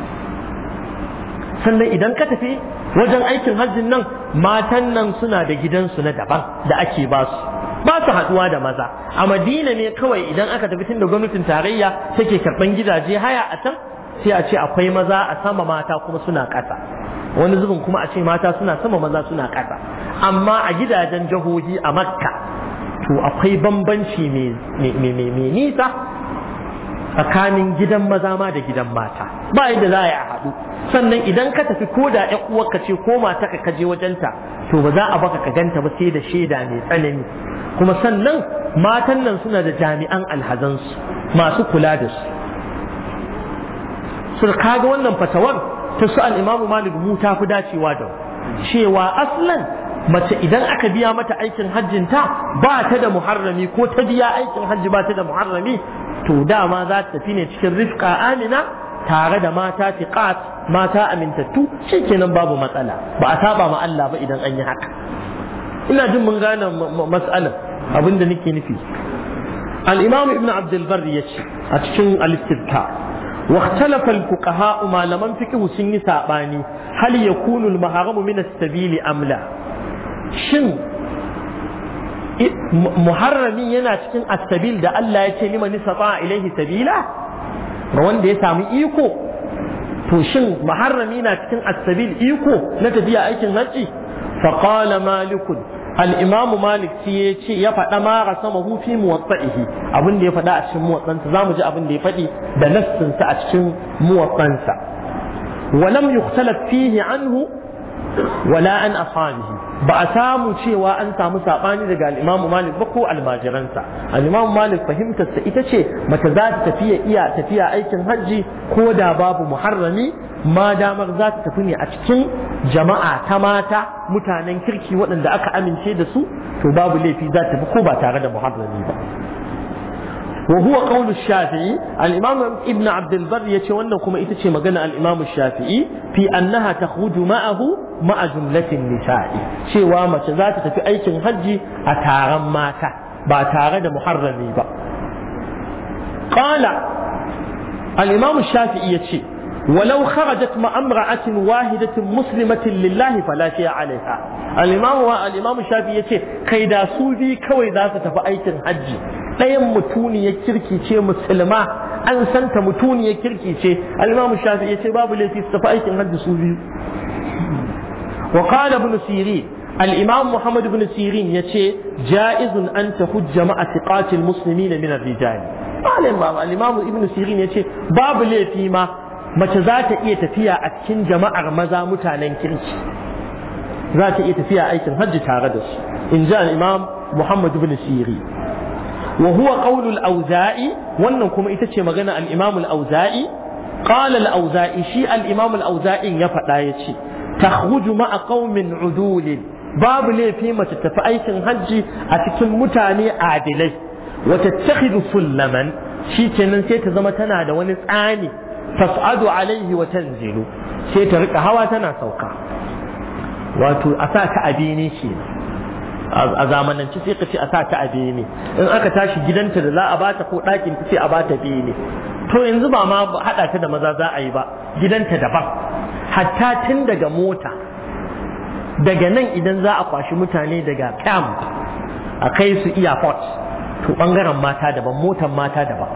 Sannan idan ka tafi wajen aikin hajjin nan, matan nan suna da gidansu na daban da ake ba su, ba su haɗuwa da maza. A Madina ne kawai idan aka tafi tun da gwamnatin tarayya take karɓan gidaje haya a can, sai a ce akwai maza a sama mata kuma suna ƙasa. Wani zubin kuma a ce mata suna sama maza suna ƙasa. Amma a gidajen jihohi a Makka to akwai bambanci mai nisa tsakanin gidan maza ma da gidan mata, ba yadda za a yi a haɗu. Sannan idan ka tafi ko da ƴan uwarka ce ko mata ka kaje wajenta, to ba za a baka ka ganta ba sai da shaida mai tsanani. Kuma sannan matan nan suna da jami'an alhazansu masu kula da su. Sun kaga wannan fatawar ta su al-Imam Malik mu ta fi dacewa da cewa aslan mace idan aka biya mata aikin hajjinta ba ta da muharrami ko ta biya aikin hajji ba ta da muharrami, to dama za ta tafi ne cikin rifqa amina tare da mata tiqat, mata amintattu, shikenan babu matsala, ba a saba ma Allah ba idan an yi haka. ina jin mun gane mas'alar abinda nake nufi. al-imam ibn abd al-barr yace a cikin al-istidkar wa ikhtalafa al-fuqaha malaman fiqh sun yi sabani hal yakunu al-mahram min as-sabil am la, shin muharrami yana cikin as-sabil da Allah ya ce liman istata ilaihi sabila ga wanda ya samu iko, to shin muharrami na cikin as-sabil iko na tafiya aikin haji? fa qala malik al-imam malik ya ce ya faɗa ma rasamahu fi muwatta'ihi, abin da ya faɗa a cikin muwattansa zamu ji abin da ya faɗi da nassin sa a cikin muwattansa. wa lam yukhtalaf fihi anhu wala an ashabihi, ba a samu cewa an samu sabani daga al-imam malik ba ko almajiransa. al-imam malik fahimtar sa ita ce mace za ta tafiya iya tafiya aikin hajji ko da babu muharrami, ma damar za ta tafi ne a cikin jama'a ta mata mutanen kirki waɗanda aka amince da su, to babu laifi za ta tafi ko ba tare da muharrami ba. wa huwa qawlu shafi'i, al-imam ibn abd al-barr yace wannan kuma ita ce magana al-imam shafi'i fi annaha takhruju ma'ahu ma'a jumlatin nisa'i, cewa mace za ta tafi aikin hajji a taron mata ba tare da muharrami ba. qala al-imam shafi'i yace ولو خرجت مع امرأة واحدة مسلمة لله فلا شيء عليها. الإمام الإمام الشافعي يقول كيدا سوبي كوي ذات تفايت الحج ɗayan mutuni ya kirkice musulma an santa mutuni ya kirkice, al-imam shafi'i yace babu laifi su tafi aikin hajji su biyu. wa qala ibn sirin, al-imam muhammad ibn sirin yace jaizun an tahujja ma'a thiqatil muslimin min ar-rijal. al-imam ibn sirin yace babu laifi ma mace za ta iya tafiya a cikin jama'ar maza mutanen kirki, za ta iya tafiya aikin hajji tare da su, in ji al-imam muhammad ibn sirin. وهو قول الأوزاعي، وأنكم إتشي مغنى الإمام الأوزاعي. قال الأوزاعي شيء الإمام الأوزاعي يفعل يتشي تخرج مع قوم عدول، باب لي فيما تتفأيت الحج أتكن متاني عادلي، وتتخذ سلما شيء تنسي تزمتنا دونس آني تصعد عليه وتنزل، شيء ترك هوا تنا سوقا واتو أساك أبيني شيء a zamanance sai ka ce a sa ta a bene, in aka tashi gidanta da za a bata ko ɗakin ta sai a bata bene. to yanzu ba ma haɗa ta da maza za a yi ba, gidanta daban. hatta tun daga mota, daga nan idan za a kwashi mutane daga camp a kai su airport, to ɓangaren mata daban, motan mata daban.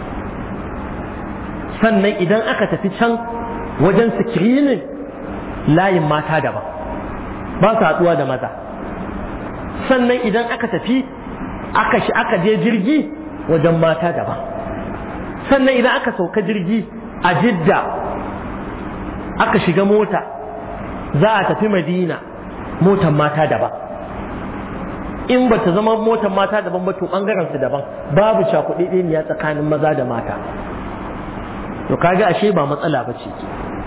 sannan idan aka tafi can wajen screening, layin mata daban, ba su haɗuwa da maza. sannan idan aka tafi aka shi aka je jirgi, wajen mata daban. sannan idan aka sauka jirgi a Jidda aka shiga mota za a tafi Madina, motan mata daban. in ba ta zama motan mata daban ba to bangaren su daban, babu cakuɗeɗeniya tsakanin maza da mata. to kaga ashe ba matsala ba ce.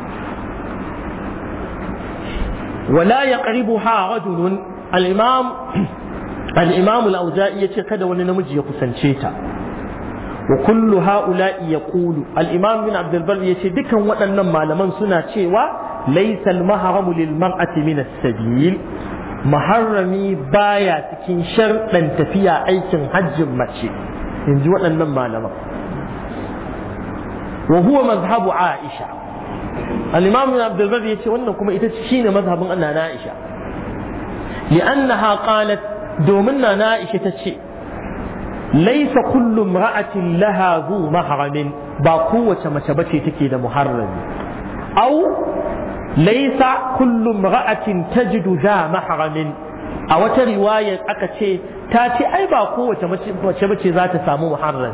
wala yaqribuha rajulun, al-imam al-imam al-auza'i yace kada wani namiji ya kusance ta. wa kullu ha'ula'i yaqulu, al-imam bin abd al-barr yace dukan waɗannan malaman suna cewa laysa al-mahramu lil mar'ati min as-sabil, maharrami baya cikin sharɗan tafiya aikin hajjin mace, inji waɗannan malaman. wa huwa mazhabu aisha, al-imam bin abd al-barr yace wannan kuma ita shine mazhabin anna aisha. لأنها قالت دومنا نائشة تشي ليس كل امرأة لها ذو محرم، باقوة مشبتي تكيد محرم، أو ليس كل امرأة تجد ذا محرم، أو رواية أكتشي تاتي أي باقوة مشبتي ذات سامو محرم.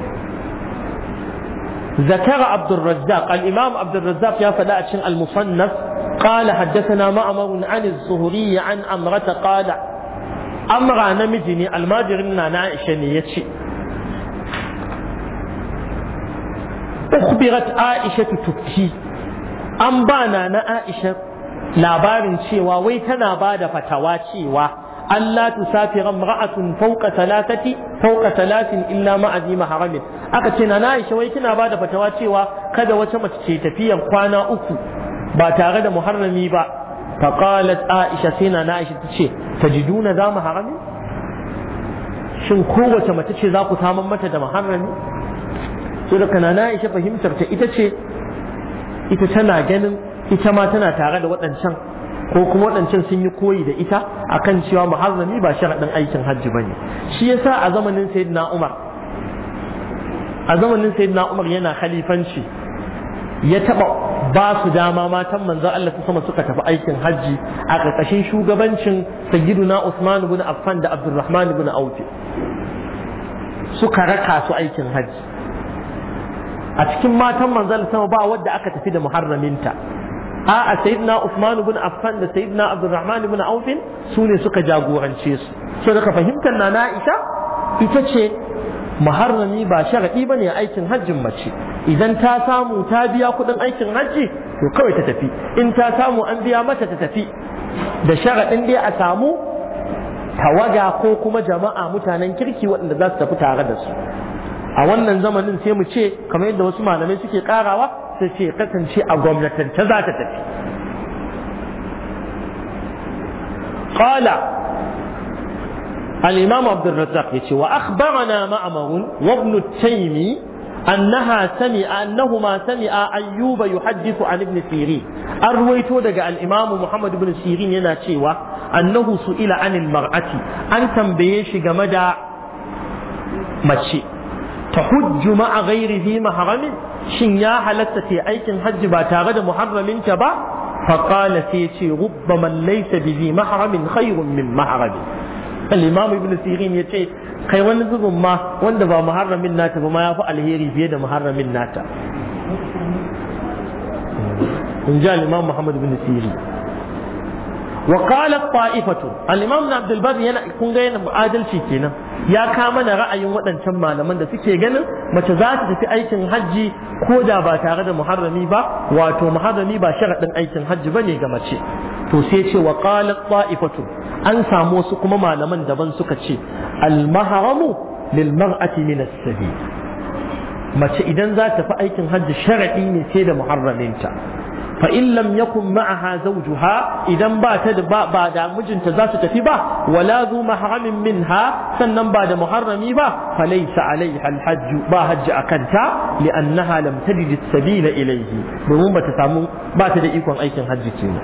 ذكر عبد الرزاق، الإمام عبد الرزاق يا فلاة المصنف قال حدثنا معمر عن الزهري عن أمرة قال أمرة نمجني الماجرنا نائشة يتشي أخبرت عائشة تبكي، أنبانا نائشة labarin cewa wai tana ba da fatawa cewa Allah tusafira imra'atun fawqa thalathati fawqa thalathin illa ma'azi mahramin. aka ce na Aisha wai kina ba da fatawa cewa kada wata mace ce tafiyan kwana uku ba tare da muharrami ba. faqalat Aisha, sai na Aisha tace tajiduna za muharrami shin kowace mace ce za ku saman mata da muharrami so da kana na Aisha fahimtar ta ita ce ita tana ganin ita ma tana tare da waɗancan ko kuma waɗancan sun yi koyi da ita akan cewa muharrami ba sharaɗin aikin hajji bane shi yasa a zamanin sayyidina Umar a zamanin sayyidina Umar yana khalifanci ya taba ba su dama matan manzon Allah su sama suka tafi aikin hajji a ƙarƙashin shugabancin sayyiduna Usman ibn Affan da Abdurrahman ibn Auf suka raka su aikin hajji a cikin matan manzon sama ba wadda aka tafi da muharraminta a sayyidina Usman ibn Affan da sayyidina Abdurrahman ibn Auf su ne suka jagorance su so daga fahimtar na Aisha ita ce muharrami ba sharadi bane aikin hajjin mace idan ta samu ta biya kudin aikin hajji to kawai ta tafi in ta samu an biya mata ta tafi da sharadin dai a samu tawaga ko kuma jama'a mutanen kirki waɗanda za su tafi tare da su a wannan zamanin sai mu ce kamar yadda wasu malamai suke karawa sai ce kasance a gwamnatance za ta tafi qala الإمام عبد الرزاق يقول وأخبرنا معمر وابن التيمي أنها سمع أنهما سمع أيوب يحدث عن ابن سيرين أرويت دقى الإمام محمد بن سيرين يناتشيوا أنه سئل عن المرأة أن تنبيش جمدا مشي تحج مع غير ذي محرم شنيا حلت في أيك حج باتاغد محرم تبا فقال سيتي ربما ليس بذي محرم خير من محرم الإمام ابن سيرين يتي kai wani zubin ma wanda ba muharramin nata ba ma ya fi alheri fiye da muharramin nata in ji al-imam Muhammad ibn Sirin wa qalat ta'ifatu al-imam ibn Abdul Barr yana kun ga yana adalci kenan ya kama da ra'ayin waɗancan malaman da suke ganin mace za ta tafi aikin hajji ko da ba tare da muharrami ba wato muharrami ba sharadin aikin hajji bane ga mace to sai ce wa qalat ta'ifatu an samu wasu kuma malaman daban suka ce al-mahramu lil mar'ati min as-sabil mace idan za ta fi aikin hajji sharadi ne sai da muharraminta fa in lam yakun ma'aha zawjuha idan ba ta da ba da mijinta za su tafi ba wala zu mahramin minha sannan ba da muharrami ba fa laysa alaiha al-hajj ba hajji akanta li'annaha lam tajid as-sabila ilayhi domin ba ta samu ba ta da ikon aikin hajji kenan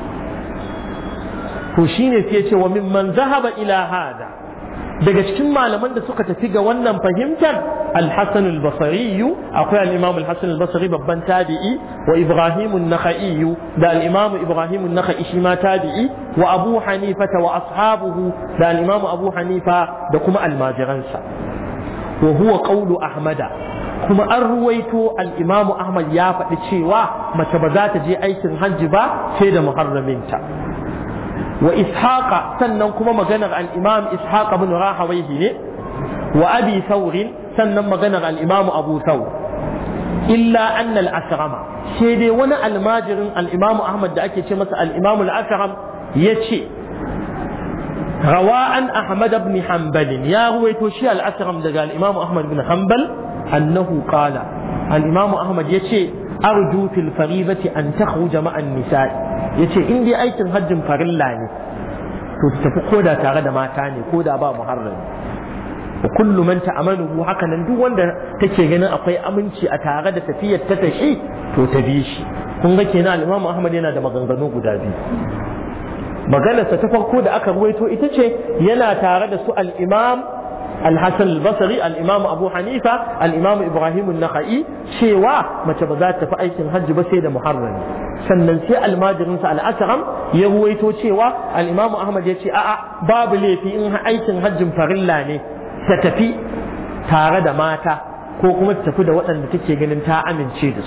to shine sai ya ce wa mimman zahaba ila hada daga cikin malaman da suka tafi ga wannan fahimtar al-Hasan al-Basri akwai al-Imam al-Hasan al-Basri babban tabi'i wa Ibrahim an-Nakhai da al-Imam Ibrahim an-Nakhai shi ma tabi'i wa Abu Hanifa wa ashabuhu da al-Imam Abu Hanifa da kuma almajiransa wa huwa qawlu Ahmada kuma an ruwaito al-Imam Ahmad ya faɗi cewa mace ba za ta je aikin hajji ba sai da muharraminta wa ishaqa sannan kuma maganar al-imam ishaq ibn rahawayhi ne wa abi thawr sannan maganar al-imam abu thawr illa anna al-asrama sai dai wani almajirin al-imam ahmad da ake ce masa al-imam al-asram yace rawa an ahmad ibn hanbal ya ruwaito shi al-asram daga al-imam ahmad ibn hanbal annahu qala al-imam ahmad yace arju fil faribati an takhruja ma'a an-nisa'i yace in dai aikin hajjin farilla ne to su tafi koda tare da mata ne koda ba muharrami wa kullu man ta'amalu haka nan duk wanda take ganin akwai aminci a tare da tafiyar ta tashi to ta bi shi kun ga kenan al-Imam Ahmad yana da maganganu guda biyu maganarsa ta farko da aka ruwaito ita ce yana tare da su al-Imam الحسن البصري الإمام أبو حنيفة الإمام إبراهيم النخعي شيوا ما تبغى تفعيل الحج بسيد محرم سننسي الماجرين سأل أسرم يرويتو شيوا الإمام أحمد يشي أأ باب لي في إنها أيش الحج فرلاني ستفي تارد ماتا كوكما تفيد وطن بتكي جنن تا أمن شيدس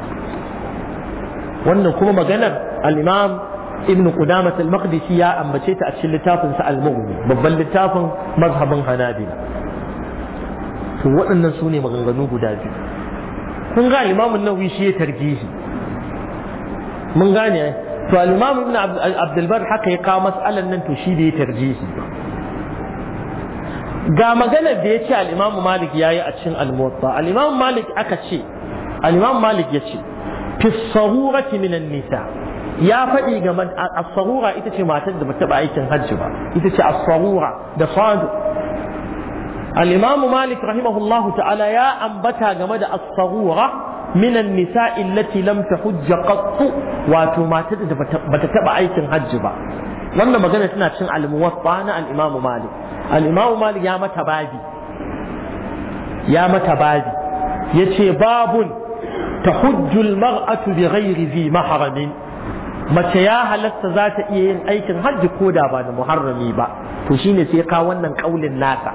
وأنه كما مجنب الإمام ابن قدامة المقدسي يا أم بشيت أشيل لتافن سأل مغني ببل لتافن مذهب هنابلة وأن سوني مغنغنو قدابي kun ga Imam an-Nawawi shi ya tarjihi mun gane to al-Imam Ibn Abdul Barr haka ya kawo mas'alan nan to shi da ya tarjihi ga maganar da yace al-Imam Malik yayi a cikin al-Muwatta al-Imam Malik aka ce al-Imam Malik yace fi as-sahurati min an-nisa ya faɗi game as-sarura ita ce matar da bata ba aikin hajji ba ita ce as-sarura da sadu. al-imam Malik rahimahullahu ta'ala ya ambata game da as-sarura min an-nisa'i allati lam tahujj qatt wato matar da bata taba aikin hajji ba. wannan magana tana cin al-muwatta na al-imam Malik. al-imam Malik ya mata babi ya mata babi yace babun tahujju al-mar'atu bighayri zi mahramin, mace ya halatta za ta iya yin aikin hajji ko da ba da muharrami ba. to shine sai ka wannan kaulin nasa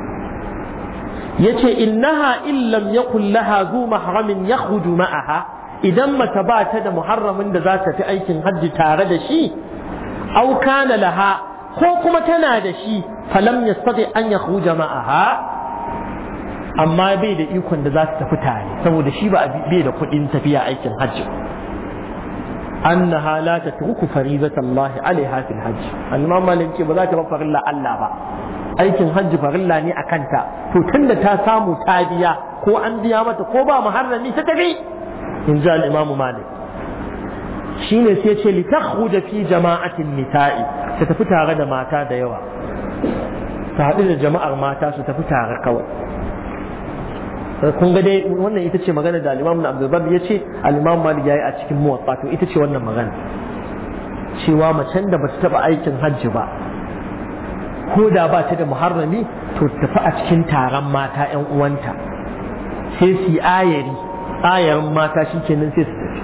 yace innaha illam yakul laha zu mahramin yakhruju ma'aha, idan mace ba ta da muharramin da za ta fi aikin hajji tare da shi, aw kana laha ko kuma tana da shi falam yastati an yakhruja ma'aha, amma bai da ikon da za ta tafi tare saboda shi ba bai da kuɗin tafiya aikin hajji. annaha la tatruku faridata Allah alaiha fil hajj. al-imam Malik ce ba za ta bar farilla Allah ba, aikin hajji farilla ne a kanta. to tunda ta samu ta biya ko an biya mata ko ba muharrami ta tafi, in ji al-imam Malik. shine sai ce li takhruja fi jama'atin nisa'i, ta tafi tare da mata da yawa, ta haɗu da jama'ar mata su tafi tare kawai. kun ga dai wannan ita ce magana da al-Imam Abdul Barr ya ce al-Imam Malik yayi a cikin Muwatta. to ita ce wannan magana cewa macen da bata taba aikin hajji ba ko da ba ta da muharrami to tafi a cikin taron mata ƴan uwanta sai su ayari ayarin mata shikenan sai su tafi.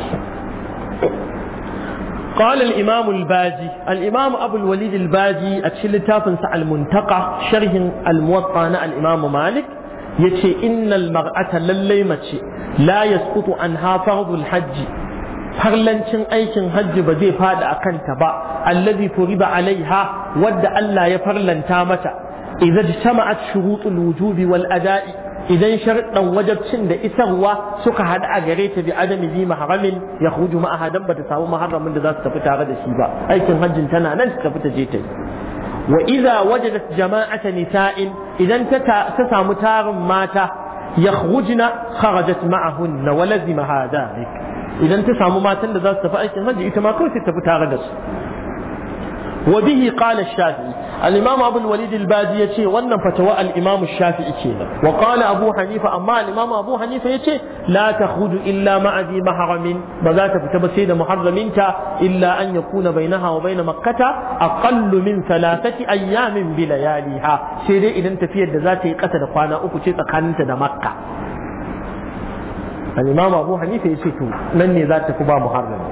قال الإمام الباجي الإمام أبو الوليد الباجي أتشل تافنس المنتقى شرح الموطأ الإمام مالك yace innal mar'ata lallai mace la yasqutu anha fardul hajj, farlancin aikin hajji ba zai fada akan ta ba, allazi furiba alaiha wadda Allah ya farlanta mata, idza jama'at shurutul wujubi wal ada'i, idan sharuɗan wajabcin da isarwa suka hada a gare ta bi adami bi mahramin yakhruju ma'aha, dan bata samu muharramin da za su tafi tare da shi ba, aikin hajjin tana nan ta tafi ta je ta yi. وإذا وجدت جماعة نساء إذا تسام تار ماتا يخرجن خرجت معهن ولزمها ذلك، إذا تسام ماتا ذات تفائت هذه إتما كنت تفتاردس. وبه قال الشافعي الإمام أبو الوليد الباجي يتي ونن فتوى الإمام الشافعي كينا. وقال أبو حنيفة أما الإمام أبو حنيفة يتي لا تخرج إلا مع ذي محرم، بذات فتبسيد محرم إلا أن يكون بينها وبين مكة أقل من ثلاثة أيام بلياليها، سيدي إذا انت في ذات قتل قانا أكتشت قانت مكة. الإمام أبو حنيفة يتي من ذات فبا محرم.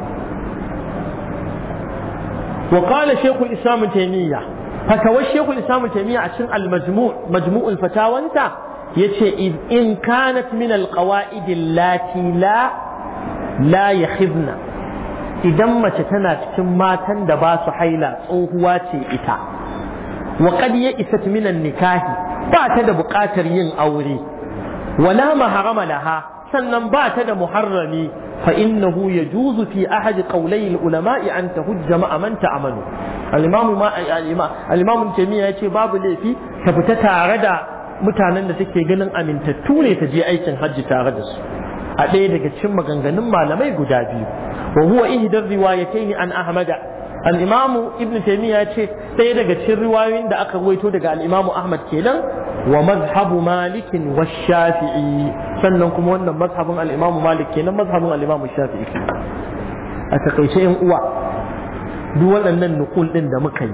وقال شيخ الإسلام تيمية فتوى الشيخ الإسلام تيمية عشان المجموع مجموع الفتاوى انت يتي إن كانت من القواعد التي لا لا يخذن، إذا ما تتنا تكما تندباس حيلا صوهواتي إتا وقد يئست من النكاح باتد بقاتر ين أوري ولا محرم لها sannan ba ta da muharrami fa innahu yajuzu fi ahad qawlay al-ulama an tahujja ma man ta'amanu. al-imam al-imam Taymiyyah yace babu laifi ta fita tare da mutanen da take ganin amintattu ne ta je aikin hajji tare da su, a ɗaya daga cikin maganganun malamai guda biyu. wa huwa ihdar riwayatayn an ahmada, al-imam ibn Taymiyyah yace ɗaya daga cikin riwayoyin da aka rawaito daga al-imam Ahmad kenan, wa mazhabu Malik wa Shafi'i, sannan kuma wannan mazhabin al-imam Malik kenan mazhabin al-imam Shafi'i. a takaice yan uwa duk waɗannan nukul din da muka yi,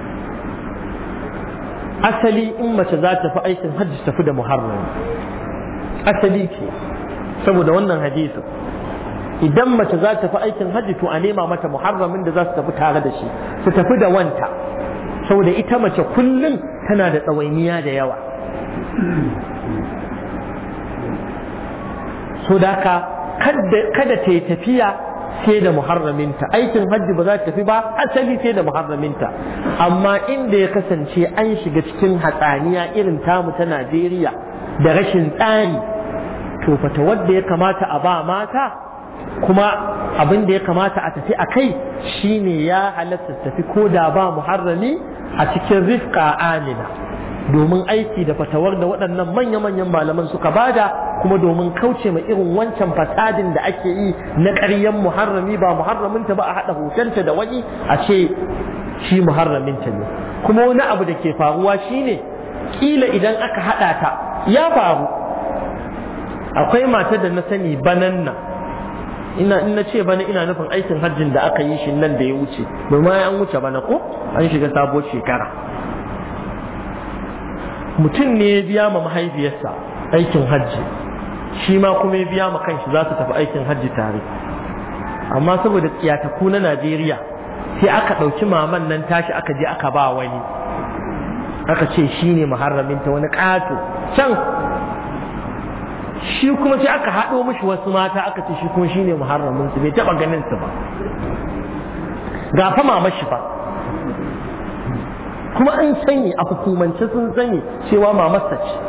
asali in mace za ta fi aikin hajji tafi da muharram, asali ce saboda wannan hadisin. idan mace za ta fi aikin hajji to a nema mata muharramin da za su tafi tare da shi, su tafi da wanta, saboda ita mace kullum tana da tsawainiya da yawa. so da ka kada ta yi tafiya sai da muharraminta, aikin hajji ba za ta tafi ba asali sai da muharraminta. amma inda ya kasance an shiga cikin hatsaniya irin tamu ta Najeriya da rashin tsari, to fata wadda ya kamata a ba mata kuma abin da ya kamata a tafi a kai shine ya halatta tafi ko da ba muharrami a cikin rifqa amina, domin aiki da fatawar da waɗannan manya-manyan malaman suka bada kuma domin kauce ma irin wancan fasadin da ake yi na ƙaryan muharrami ba muharraminta ba a haɗa hotonta da wani a ce shi muharraminta ne. Kuma wani abu da ke faruwa shine kila idan aka haɗa ta ya faru. Akwai matar da na sani banan nan, ina in na ce bana ina nufin aikin hajjin da aka yi shi nan da ya wuce, domin an wuce bana ko an shiga sabuwar shekara. Mutum ne ya biya ma mahaifiyarsa aikin hajji, shi ma kuma ya biya ma kanshi za su tafi aikin hajji tare, amma saboda tsiyataku na Najeriya sai aka ɗauki maman nan tashi aka je aka ba wani, aka ce shi ne muharraminta, wani ƙato can. Shi kuma sai aka haɗo mishi wasu mata aka ce shi kuma shi ne muharraminsu, bai taɓa ganin su ba, ga fa mama shi ba, kuma an sani a hukumance sun sani cewa mamarsa ce.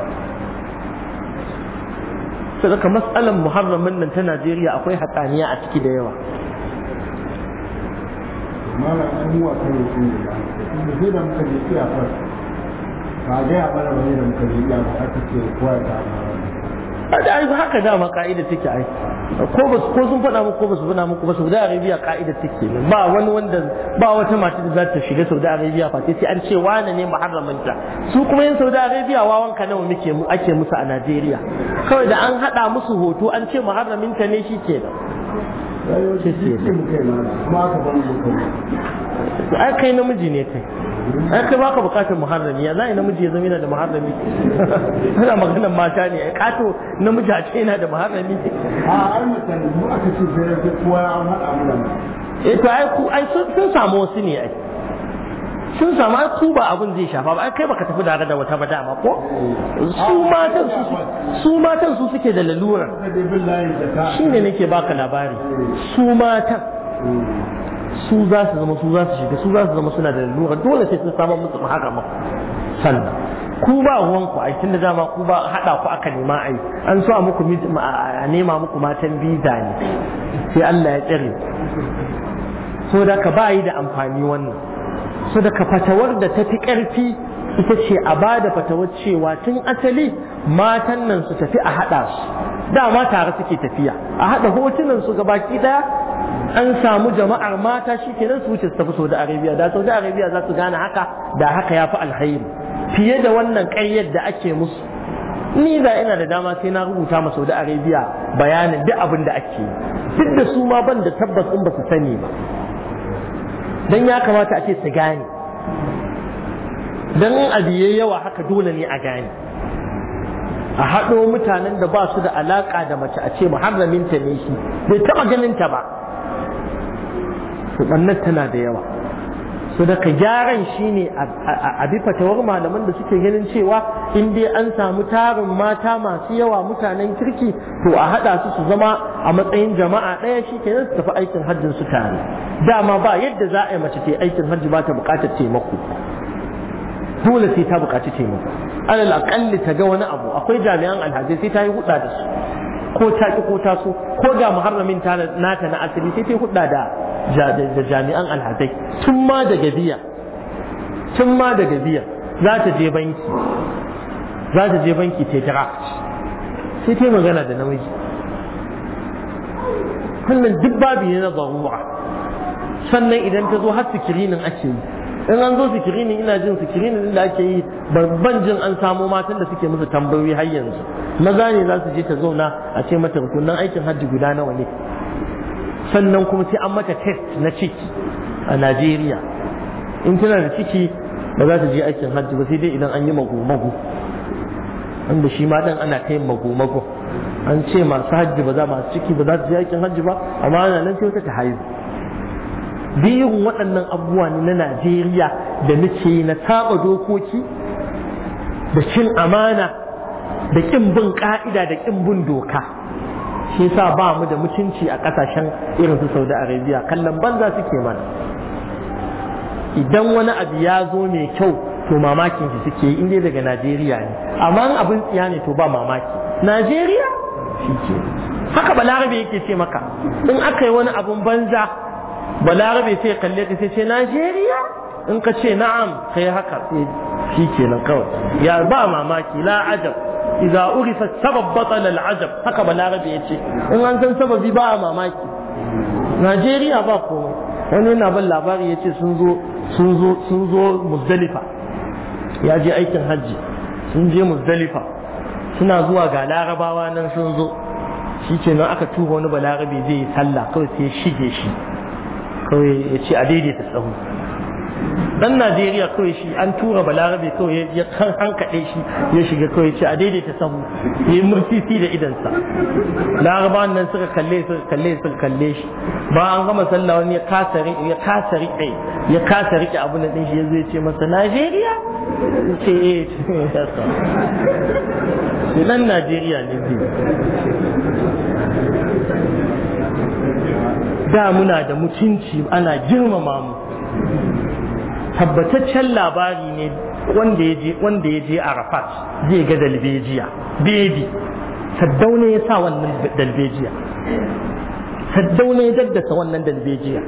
Sai daga matsalan muharramin nan ta Najeriya akwai hatsaniya a ciki da yawa. Mala an wa kai ne sai da muka je iyakar ba ga ya bana bane da muka je iyakar aka ce kowa ta a da ai haka dama ka'ida take ai, ko ba ko sun faɗa muku ko ba su faɗa muku ba, Saudi Arabia ka'ida take ba wani wanda ba wata mata da za ta shiga Saudi Arabia fa sai an ce wane ne muharraminta. Su kuma yin Saudi Arabia wawan ka nawa muke mu ake musu a Najeriya, kawai da an haɗa musu hoto an ce muharraminta ne shi kenan. Ai kai namiji ne kai, ai kai baka bukatar muharrami, ya zai namiji ya zama yana da muharrami? Ana maganar mata ne, ai kato namiji a ce yana da muharrami. A ai mutane mu aka ce sai kowa an haɗa mu nan. Eh to ai ku ai sun samu wasu ne ai. Sun samu ai ku ba abin zai shafa ba, ai kai baka tafi tare da wata ba dama ko? Su matan su su matan su suke da lalura. Shine nake baka labari. Su matan su za su zama su za su shiga su za su zama suna da lalura, dole sai sun samu musu haka maka. Sannan ku ba ruwanku ai tunda dama ku ba hada ku aka nema ai an so a muku a nema muku matan biza ne sai Allah ya tsare. So da ka ba yi da amfani wannan. So da ka fatawar da ta fi ƙarfi ita ce a ba da fatawar cewa tun asali matan nan su tafi a haɗa su, dama tare suke tafiya a haɗa hotunan su gabaki ɗaya, an samu jama'ar mata shi kenan su wuce su tafi Saudi Arabia. Da Saudi Arabia za su gane haka, da haka ya fi alkhairi fiye da wannan ƙaryar da ake musu. Ni da ina da dama sai na rubuta ma Saudi Arabia bayanin duk abin da ake yi, duk da su ma ban da tabbas in ba su sani ba, dan ya kamata a ce su gane, dan abu yayi yawa haka dole ne a gane. A haɗo mutanen da ba su da alaƙa da mace a ce muharraminta ne shi, bai taɓa ganin ta ba, to ɓannar tana da yawa. So daga gyaran shi ne a bi fatawar malaman da suke ganin cewa in dai an samu tarin mata masu yawa mutanen kirki, to a haɗa su su zama a matsayin jama'a ɗaya shi kenan su tafi aikin hajjin su tare. Dama ba yadda za a yi mace ta aikin hajji ba ta buƙatar taimako, dole sai ta buƙaci taimako. Alal aƙalli ta ga wani abu, akwai jami'an alhazai sai ta yi hudda da su, ko ta ki ko ta so, ko ga muharramin ta nata na asali sai ta yi hudda da da jami'an alhazai tun ma daga biya tun ma daga biya za ta je banki za ta je banki ta draft sai ta magana da namiji. wannan duk babu ne na zarura. Sannan idan ta zo har sikirinin ake yi, in an zo sikirinin ina jin sikirinin da ake yi babban jin an samo matan da suke musu tambayoyi har yanzu. Maza ne za su je ta zauna a ce mata rukunan aikin hajji guda nawa ne, sannan kuma sai an mata test na ciki a Najeriya. In tana da ciki ba za ta je aikin hajji ba sai dai idan an yi mago-mago, wanda shi ma dan ana kai mago-mago. An ce masu hajji ba za masu ciki ba za su je aikin hajji ba, amma ana nan sai wata ta haihu. Biyun waɗannan abubuwa ne na Najeriya da muke na saba dokoki da cin amana da ƙin bin ƙa'ida da ƙin bin doka. Shi yasa ba mu da mutunci a ƙasashen irin su Saudi Arabia, kallon banza suke mana. Idan wani abu ya zo mai kyau to mamakin shi suke yi, inda daga Najeriya ne, amma in abin tsiya ne to ba mamaki. Najeriya shi ke haka balarabe yake ce maka, in aka yi wani abun banza balarabe sai kalle ka sai ce Najeriya, in ka ce na'am kai haka sai shi kenan kawai, ya ba mamaki, la ajab idza urifa sabab batala al-ajab haka balarabe yace in an san sababi ba a mamaki. Najeriya ba komai. Wani yana ban labari yace sun zo sun zo sun zo Muzdalifa ya je aikin hajji sun je Muzdalifa suna zuwa ga larabawa nan sun zo shi ke nan aka tura wani balarabe zai yi sallah kawai sai ya shige shi kawai ya ce a daidaita tsaho. Dan Najeriya kawai shi an tura balarabe kawai ya kan hankaɗe shi ya shiga kawai ce a daidaita sahu ya yi murtisi da idansa. Larabawan nan suka kalle suka kalle suka kalle shi ba an gama sallah wani ya kasa ya kasa riƙe ya kasa riƙe abin da shi ya zai ce masa Najeriya ce eh ya sa dan Najeriya ne zai da muna da mutunci ana girmama mu. Tabbataccen labari ne wanda ya je wanda ya je Arafat zai ga dalbejiya baby Saddauna ya sa wannan dalbejiya Saddauna ya daddasa wannan dalbejiya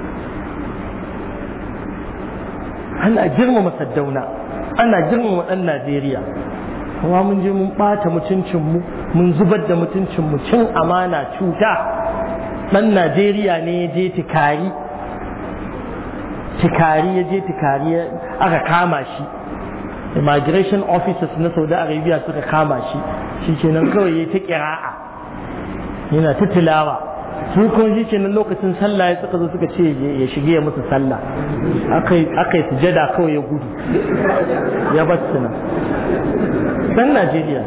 ana girmama Saddauna ana girmama dan Najeriya kuma mun je mun bata mutuncin mu mun zubar da mutuncin mu cin amana cuta. Dan Najeriya ne ya je tikari tikari ya je tikari aka kama shi immigration officers na Saudi Arabia suka kama shi shi kenan kawai ya ta kira'a yana ta tilawa su kuma shi kenan lokacin sallah ya suka zo suka ce ya shige ya musu sallah akai akai sujada kawai ya gudu ya bar su nan. Dan Najeriya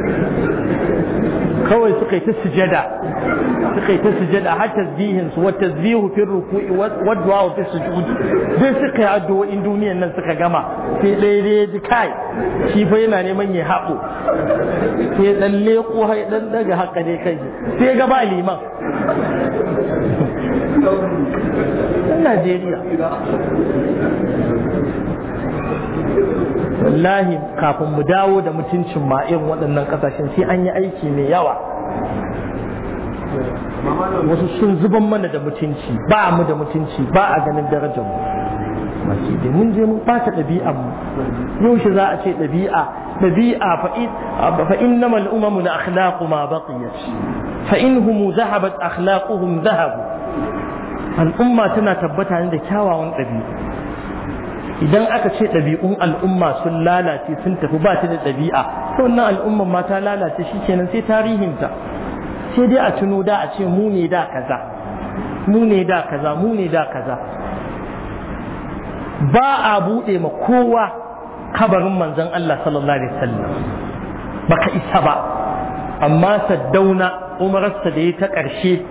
kawai suka yi ta sujada suka yi ta sujada har tasbihin su wa tasbihu fi ruku'i wa du'a fi sujud dai suka yi addu'o'in duniyan nan suka gama sai dai dai kai shi fa yana neman ya haƙo sai dan leko hai dan daga haka dai kai sai ga ba liman. Dan Najeriya wallahi kafin mu dawo da mutuncin ma irin waɗannan ƙasashen sai an yi aiki mai yawa. Wasu sun zuban mana da mutunci ba mu da mutunci ba a ganin darajar mu masu da mun je mun ɓata ɗabi'an mu. Yau shi za a ce ɗabi'a ɗabi'a fa innama al'umamu na akhlaqu ma baqiyat fa inhum zahabat akhlaquhum zahabu. Al'umma tana tabbata ne da kyawawan ɗabi'u. Idan aka ce ɗabi'un al'umma sun lalace sun tafi ba ta da ɗabi'a to wannan al'umman ma ta lalace shikenan sai tarihinta sai dai a tuno da a ce mu ne da kaza mu ne da kaza mu ne da kaza. Ba a buɗe ma kowa kabarin manzon Allah sallallahu alaihi wasallam baka isa ba. Amma Saddauna umararsa da ya ta ƙarshe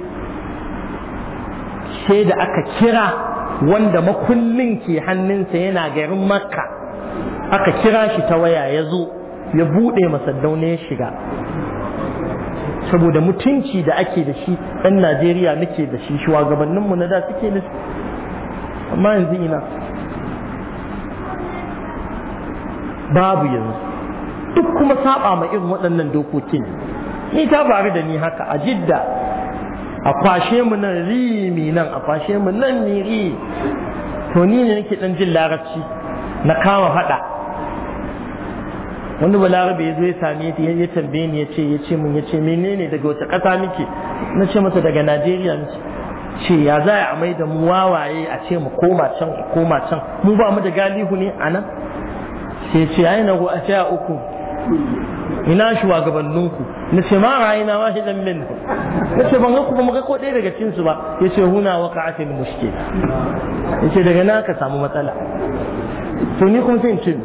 sai da aka kira wanda makullin ke hannunsa yana garin Makka aka kira shi ta waya ya zo ya buɗe masa Saddauna ya shiga saboda mutunci da ake da shi ɗan Najeriya muke da shi shugabanninmu na da suke da shi. Amma yanzu ina babu yanzu duk kuma saba ma irin waɗannan dokokin. Ni ta faru da ni haka a Jidda a kwashe mu nan rimi nan a kwashe mu nan ni ri to ni ne nake dan jin larabci na kama fada wani balarabe ya zo ya same ni ya tambaye ni ya ce ya ce mun ya ce menene daga wace ƙasa nake na ce masa daga Najeriya ne ce ya za a mai da mu wawaye a ce mu koma can koma can mu ba mu da galihu ne a nan sai ce ai na go a ce a uku ina shugabanninku na ce ma ra'ayina wahidan min na ce ban ga ku ba mu ga ko ɗaya daga cikin su ba ya ce huna waqa'atil mushkil ya ce daga na ka samu matsala to ni kuma sai in ce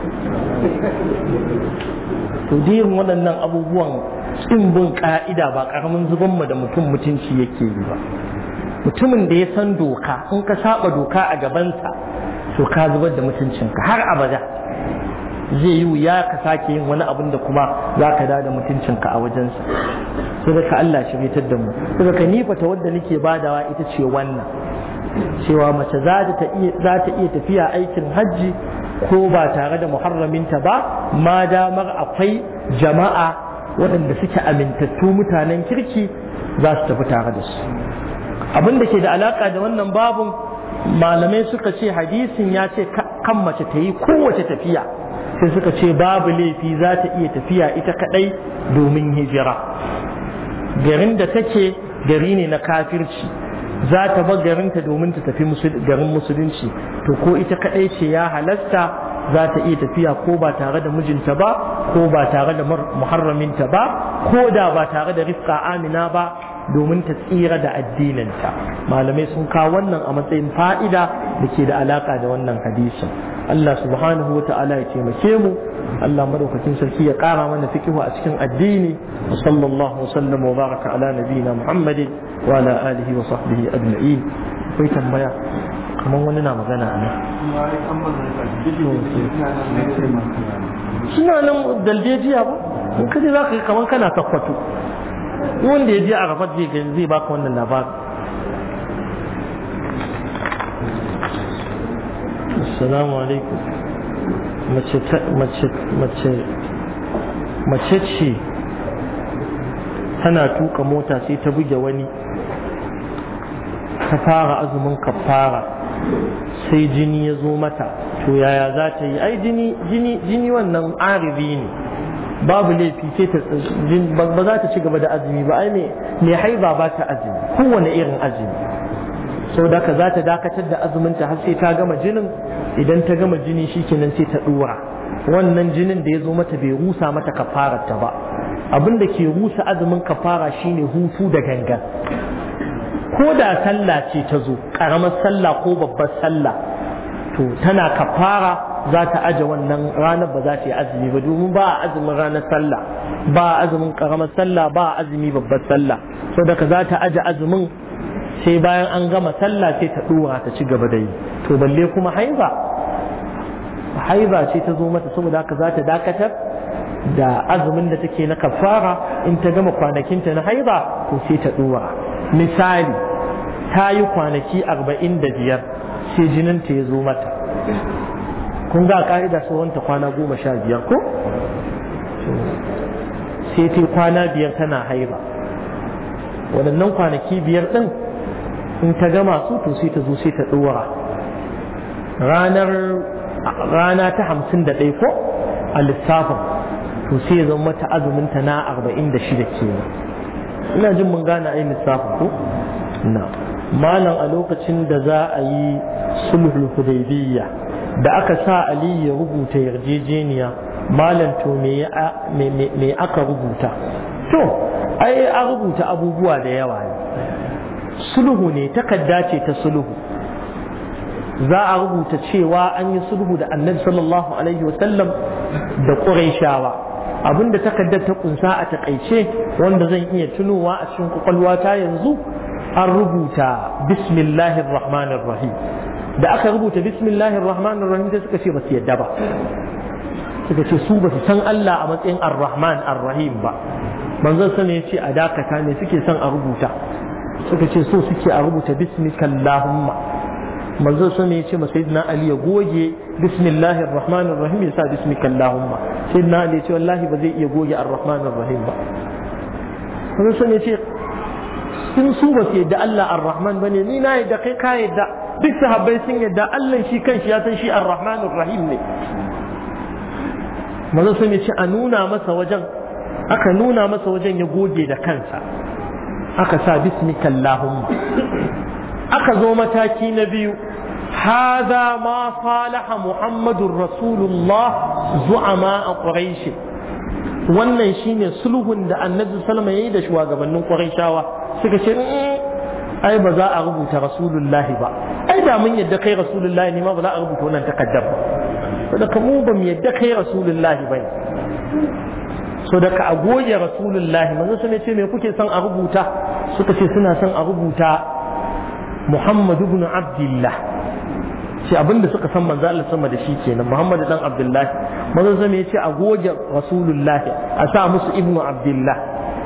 to dirin waɗannan abubuwan in bin ka'ida ba karamin zuban mu da mutum mutunci yake yi ba. Mutumin da ya san doka in ka saba doka a gabansa to ka zubar da mutuncinka har abada. Zai yi wuya ka sake yin wani abin da kuma za ka da mutuncinka a wajensa. Sai da ka Allah shi fitar da mu. Sai ka ni fata wadda nake badawa ita ce wannan. Cewa mace za ta iya tafiya aikin hajji ko ba tare da muharraminta ba ma damar akwai jama'a waɗanda suke amintattu mutanen kirki za su tafi tare da su. Abin da ke da alaka da wannan babun malamai suka ce hadisin ya ce kan mace ta yi kowace tafiya sai suka ce babu laifi za ta iya tafiya ita kadai domin hijira. Garin da take gari ne na kafirci, za ta bar garinta domin ta tafi garin musulunci, to ko ita kadai ce ya halasta za ta iya tafiya ko ba tare da mijinta ba, ko ba tare da muharraminta ba, ko da ba tare da rifqa amina ba, domin ta tsira da addininta. Malamai sun kawo wannan a matsayin fa'ida da ke da alaka da wannan hadisin. Allah subhanahu wa ta'ala ya taimake mu, Allah madaukakin sarki ya kara mana fiqhu a cikin addini. Wa sallallahu wa sallam wa baraka ala nabiyina Muhammadin wa ala alihi wa sahbihi ajma'in. Akwai tambaya kamar wani na magana a nan. Suna nan daldejiya ba? In kaje za ka yi kamar kana takwato. Wanda ya je a Arafat zai baka wannan labarin. Assalamu alaikum. Mace ce tana tuka mota sai ta buge wani, ta fara azumin kafara sai jini ya zo mata, to yaya za ta yi? Ai jini jini jini wannan aribi ne, babu laifi sai ta ba za ta ci gaba da azumi ba. Ai me haiba ba ta azumi, kowane irin azumi. sau da ka za ta dakatar da azuminta har sai ta gama jinin. Idan ta gama jini shikenan sai ta dora. Wannan jinin da ya zo mata bai rusa mata kafararta ba. Abin da ke rusa azumin kafara shine hutu da gangan. Ko da sallah ce ta zo, karamar sallah ko babbar sallah, to tana kafara za ta aje wannan ranar, ba za ta yi azumi ba, domin ba a azumin ranar sallah, ba a azumin karamar sallah, ba a azumi babbar sallah. Sau da ka za ta aje azumin sai bayan an gama sallah sai ta dora ta ci gaba da yi. To balle kuma haiza haiza ce ta zo mata, saboda haka za ta dakatar da azumin da take na kafara. In ta gama kwanakinta na haiza to sai ta dora. Misali, ta yi kwanaki arba'in da biyar sai jininta ya zo mata. Kun ga ka'ida sauwanta kwana goma sha biyar ko? Sai ta kwana biyar tana haiza. Waɗannan kwanaki biyar ɗin in ta gama su to sai ta zo sai ta ɗora ranar rana ta hamsin da ɗaya ko a lissafin, to sai ya zama mata azumin ta na arba'in da shida kenan. Ina jin mun gane ayin lissafin ko? Na malam, a lokacin da za a yi sulhul hudaybiyya da aka sa Ali ya rubuta yarjejeniya, malam to me me aka rubuta? To ai an rubuta abubuwa da yawa ne. Sulhu ne, takadda ce ta sulhu. Za a rubuta cewa an yi sulhu da Annabi sallallahu alaihi wasallam da Qurayshawa. Abinda takaddar ta kunsa a takaice wanda zan iya tunowa a cikin kwakwalwata yanzu, an rubuta bismillahir rahmanir rahim. Da aka rubuta bismillahir rahmanir rahim sai suka ce ba su yadda ba. Suka ce su ba su san Allah a matsayin ar-rahman ar-rahim ba. Manzon sa ne ya ce a dakata ne suke son a rubuta. Suka ce so suke a rubuta bismikallahumma. Manzon sa ne ya ce ma sayyidina Ali ya goge bismillahir rahmanir rahim ya sa bismikallahumma. Sayyidina Ali ya ce wallahi ba zai iya goge ar-rahmanir rahim ba. Manzon sa ne ya ce sun su ba su yadda Allah ar-rahman bane, ni na yadda kai ka yadda, duk sahabbai sun yadda Allah shi kanshi ya san shi ar-rahmanir rahim ne. Manzon sa ne ya ce a nuna masa wajen, aka nuna masa wajen ya goge da kansa, aka sa bismika Allahumma. Aka zo mataki na biyu, hadha ma salaha Muhammadur Rasulullah zu'ama a Quraish. Wannan shine sulhun da Annabi sallallahu alaihi wasallam yayi da shugabannin Qurayshawa. Suka ce ai ba za a rubuta Rasulullahi ba, ai da mun yadda kai Rasulullahi ne ma ba za a rubuta wannan takaddar ba. Saboda mu ba mu yadda kai Rasulullahi bane. So daga a goge Rasulullahi, manzo sun ce me kuke son a rubuta? Suka ce suna son a rubuta Muhammad ibn Abdullah. Shi abinda suka san manzo Allah sama da shi kenan, Muhammad dan Abdullah. Manzo sun ce a goge Rasulullahi, a sa musu ibn Abdullah.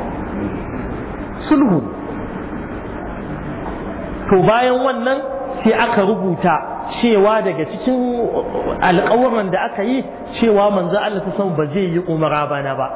Sulhu. To bayan wannan sai aka rubuta cewa daga cikin alƙawarin da aka yi cewa manzo Allah ta san ba zai yi umara bana ba,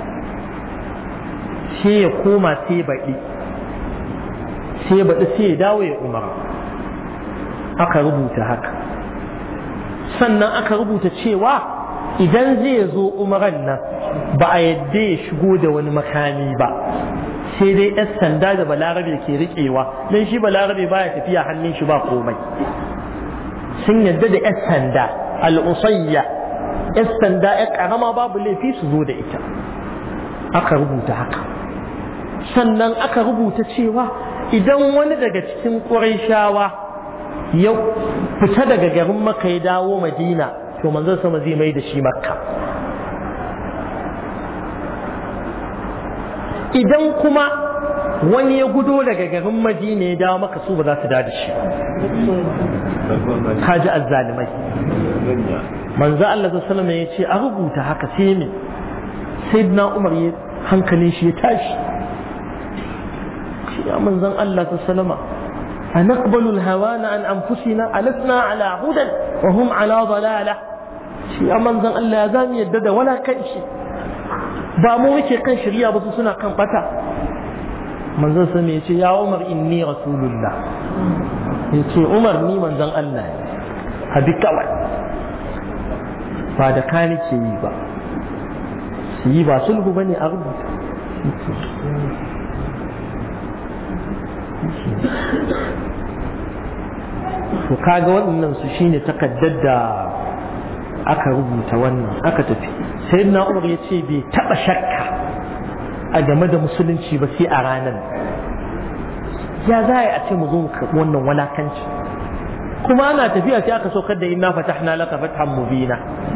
sai ya koma sai baɗi sai baɗi sai ya dawo ya umara. Aka rubuta haka. Sannan aka rubuta cewa idan zai zo umaran nan ba a yadda ya shigo da wani makami ba sai dai yan sanda da balarabe ke riƙewa don shi balarabe baya tafiya hannun shi ba komai sun yadda da yan sanda al'usayya yan sanda yan karama babu laifi su zo da ita aka rubuta haka sannan aka rubuta cewa idan wani daga cikin ƙurayshawa ya fita daga garin Makka ya dawo Madina to manzon sama zai mai da shi Makka idan kuma wani ya gudo daga garin Madina ya dawo Makka su ba za su da shi kaji azzalimai manzo Allah sallallahu alaihi wasallam ya ce a rubuta haka sai ne sayyidina Umar ya hankalin shi ya tashi ya manzon Allah sallallahu alaihi wasallam anaqbalu alhawana an anfusina alasna ala hudan wa hum ala dalalah shi ya manzon Allah ya zamu yadda da wala kanshi ba mu muke kan shari'a ba su suna kan bata manzon sa me yace ya Umar inni rasulullah yace Umar ni manzon Allah ne hadi kawai ba da kani ke yi ba su yi ba sulhu bane a rubuta to kaga waɗannan su shine takaddar da aka rubuta wannan aka tafi sayyidina Umar ya ce bai taɓa shakka a game da musulunci ba sai a ranar ya za a ce mu zo mu karɓi wannan walakanci kuma ana tafiya sai aka saukar da inna fatahna laka fathan mubina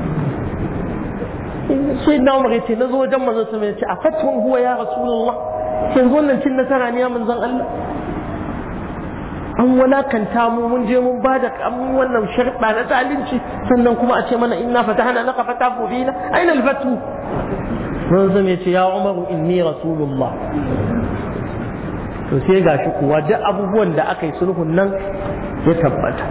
sayyidina Umar ya ce na zo wajen manzon sa ya ce a fathun huwa ya rasulullah yanzu wannan cin nasara ne ya manzon Allah an walakanta mu mun je mun bada an wannan sharɗa na zalunci sannan kuma a ce mana inna fatahna laka fathan mubina aina al-fatu manzon ya ce ya Umar inni rasulullah to sai gashi kuwa duk abubuwan da aka yi sulhun nan ya tabbata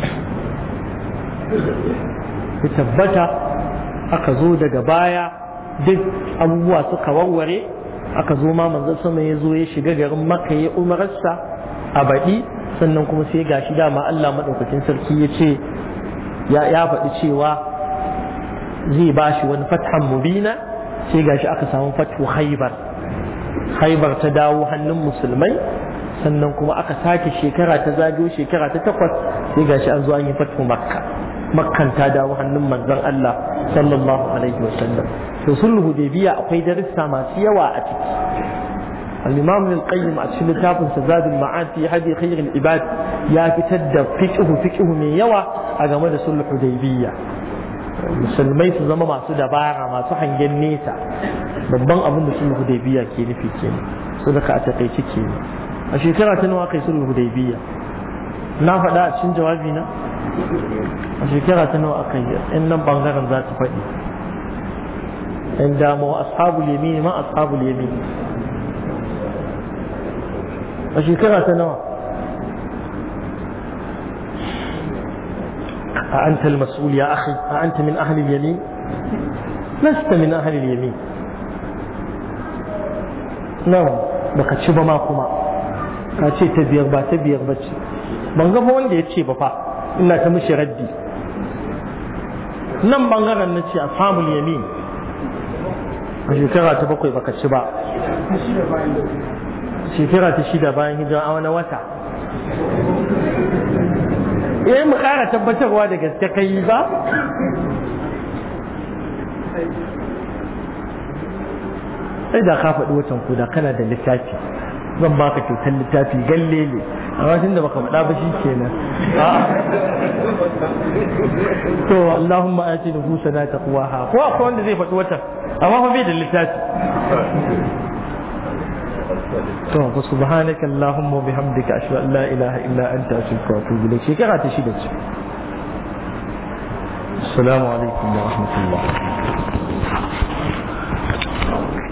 ya tabbata aka zo daga baya duk abubuwa suka warware aka zo ma manzon sama ya zo ya shiga garin Makka ya umararsa a baɗi sannan kuma sai gashi dama Allah madaukakin sarki ya ce ya faɗi cewa zai bashi wani fathan mubina sai gashi aka samu fathu Khaybar Khaybar ta dawo hannun musulmai sannan kuma aka sake shekara ta zagayo shekara ta takwas sai gashi an zo an yi fathu Makka Makkan ta dawo hannun manzon Allah sallallahu alaihi wasallam to sulhu Hudaybiya akwai darussa masu yawa a ciki al-Imam al-Qayyim a cikin littafin sa Zadul Ma'ad fi hadi khayr al-ibad ya fitar da fiqhu fiqhu mai yawa a game da sulhu Hudaybiya musulmai su zama masu dabara masu hangen nesa babban abin da sulhu Hudaybiya ke nufi kenan so da ka a takaice kenan a shekara ta nawa kai sulhu Hudaybiya na faɗa a cikin jawabi na a shekara ta nawa aka yi in nan bangaren za ta faɗi in dama ashabul yamin ma ashabul yamin a shekara ta nawa a anta al-mas'ul ya akhi a anta min ahli al-yamin lasta min ahli al-yamin nawa baka ci ba ma kuma ka ce ta biyar ba ta biyar ba ce ban ga wanda ya ce ba fa ina ta mishi raddi nan bangaren na ce a samun yamin a shekara ta bakwai baka ci ba shekara ta shida bayan hijira a wani wata eh mu kara tabbatarwa da gaske kai ba sai da ka faɗi watan kuda kana da littafi zan baka kyautar littafi gallele amma tun da baka faɗa ba shi kenan to Allahumma ati nufusana taqwaha ko akwai wanda zai faɗi watan amma fa bai da littafi to fa subhanaka Allahumma wa bihamdika ashhadu an la ilaha illa anta astaghfiruka wa atubu ilayk shekara ta shida ce assalamu alaikum wa rahmatullah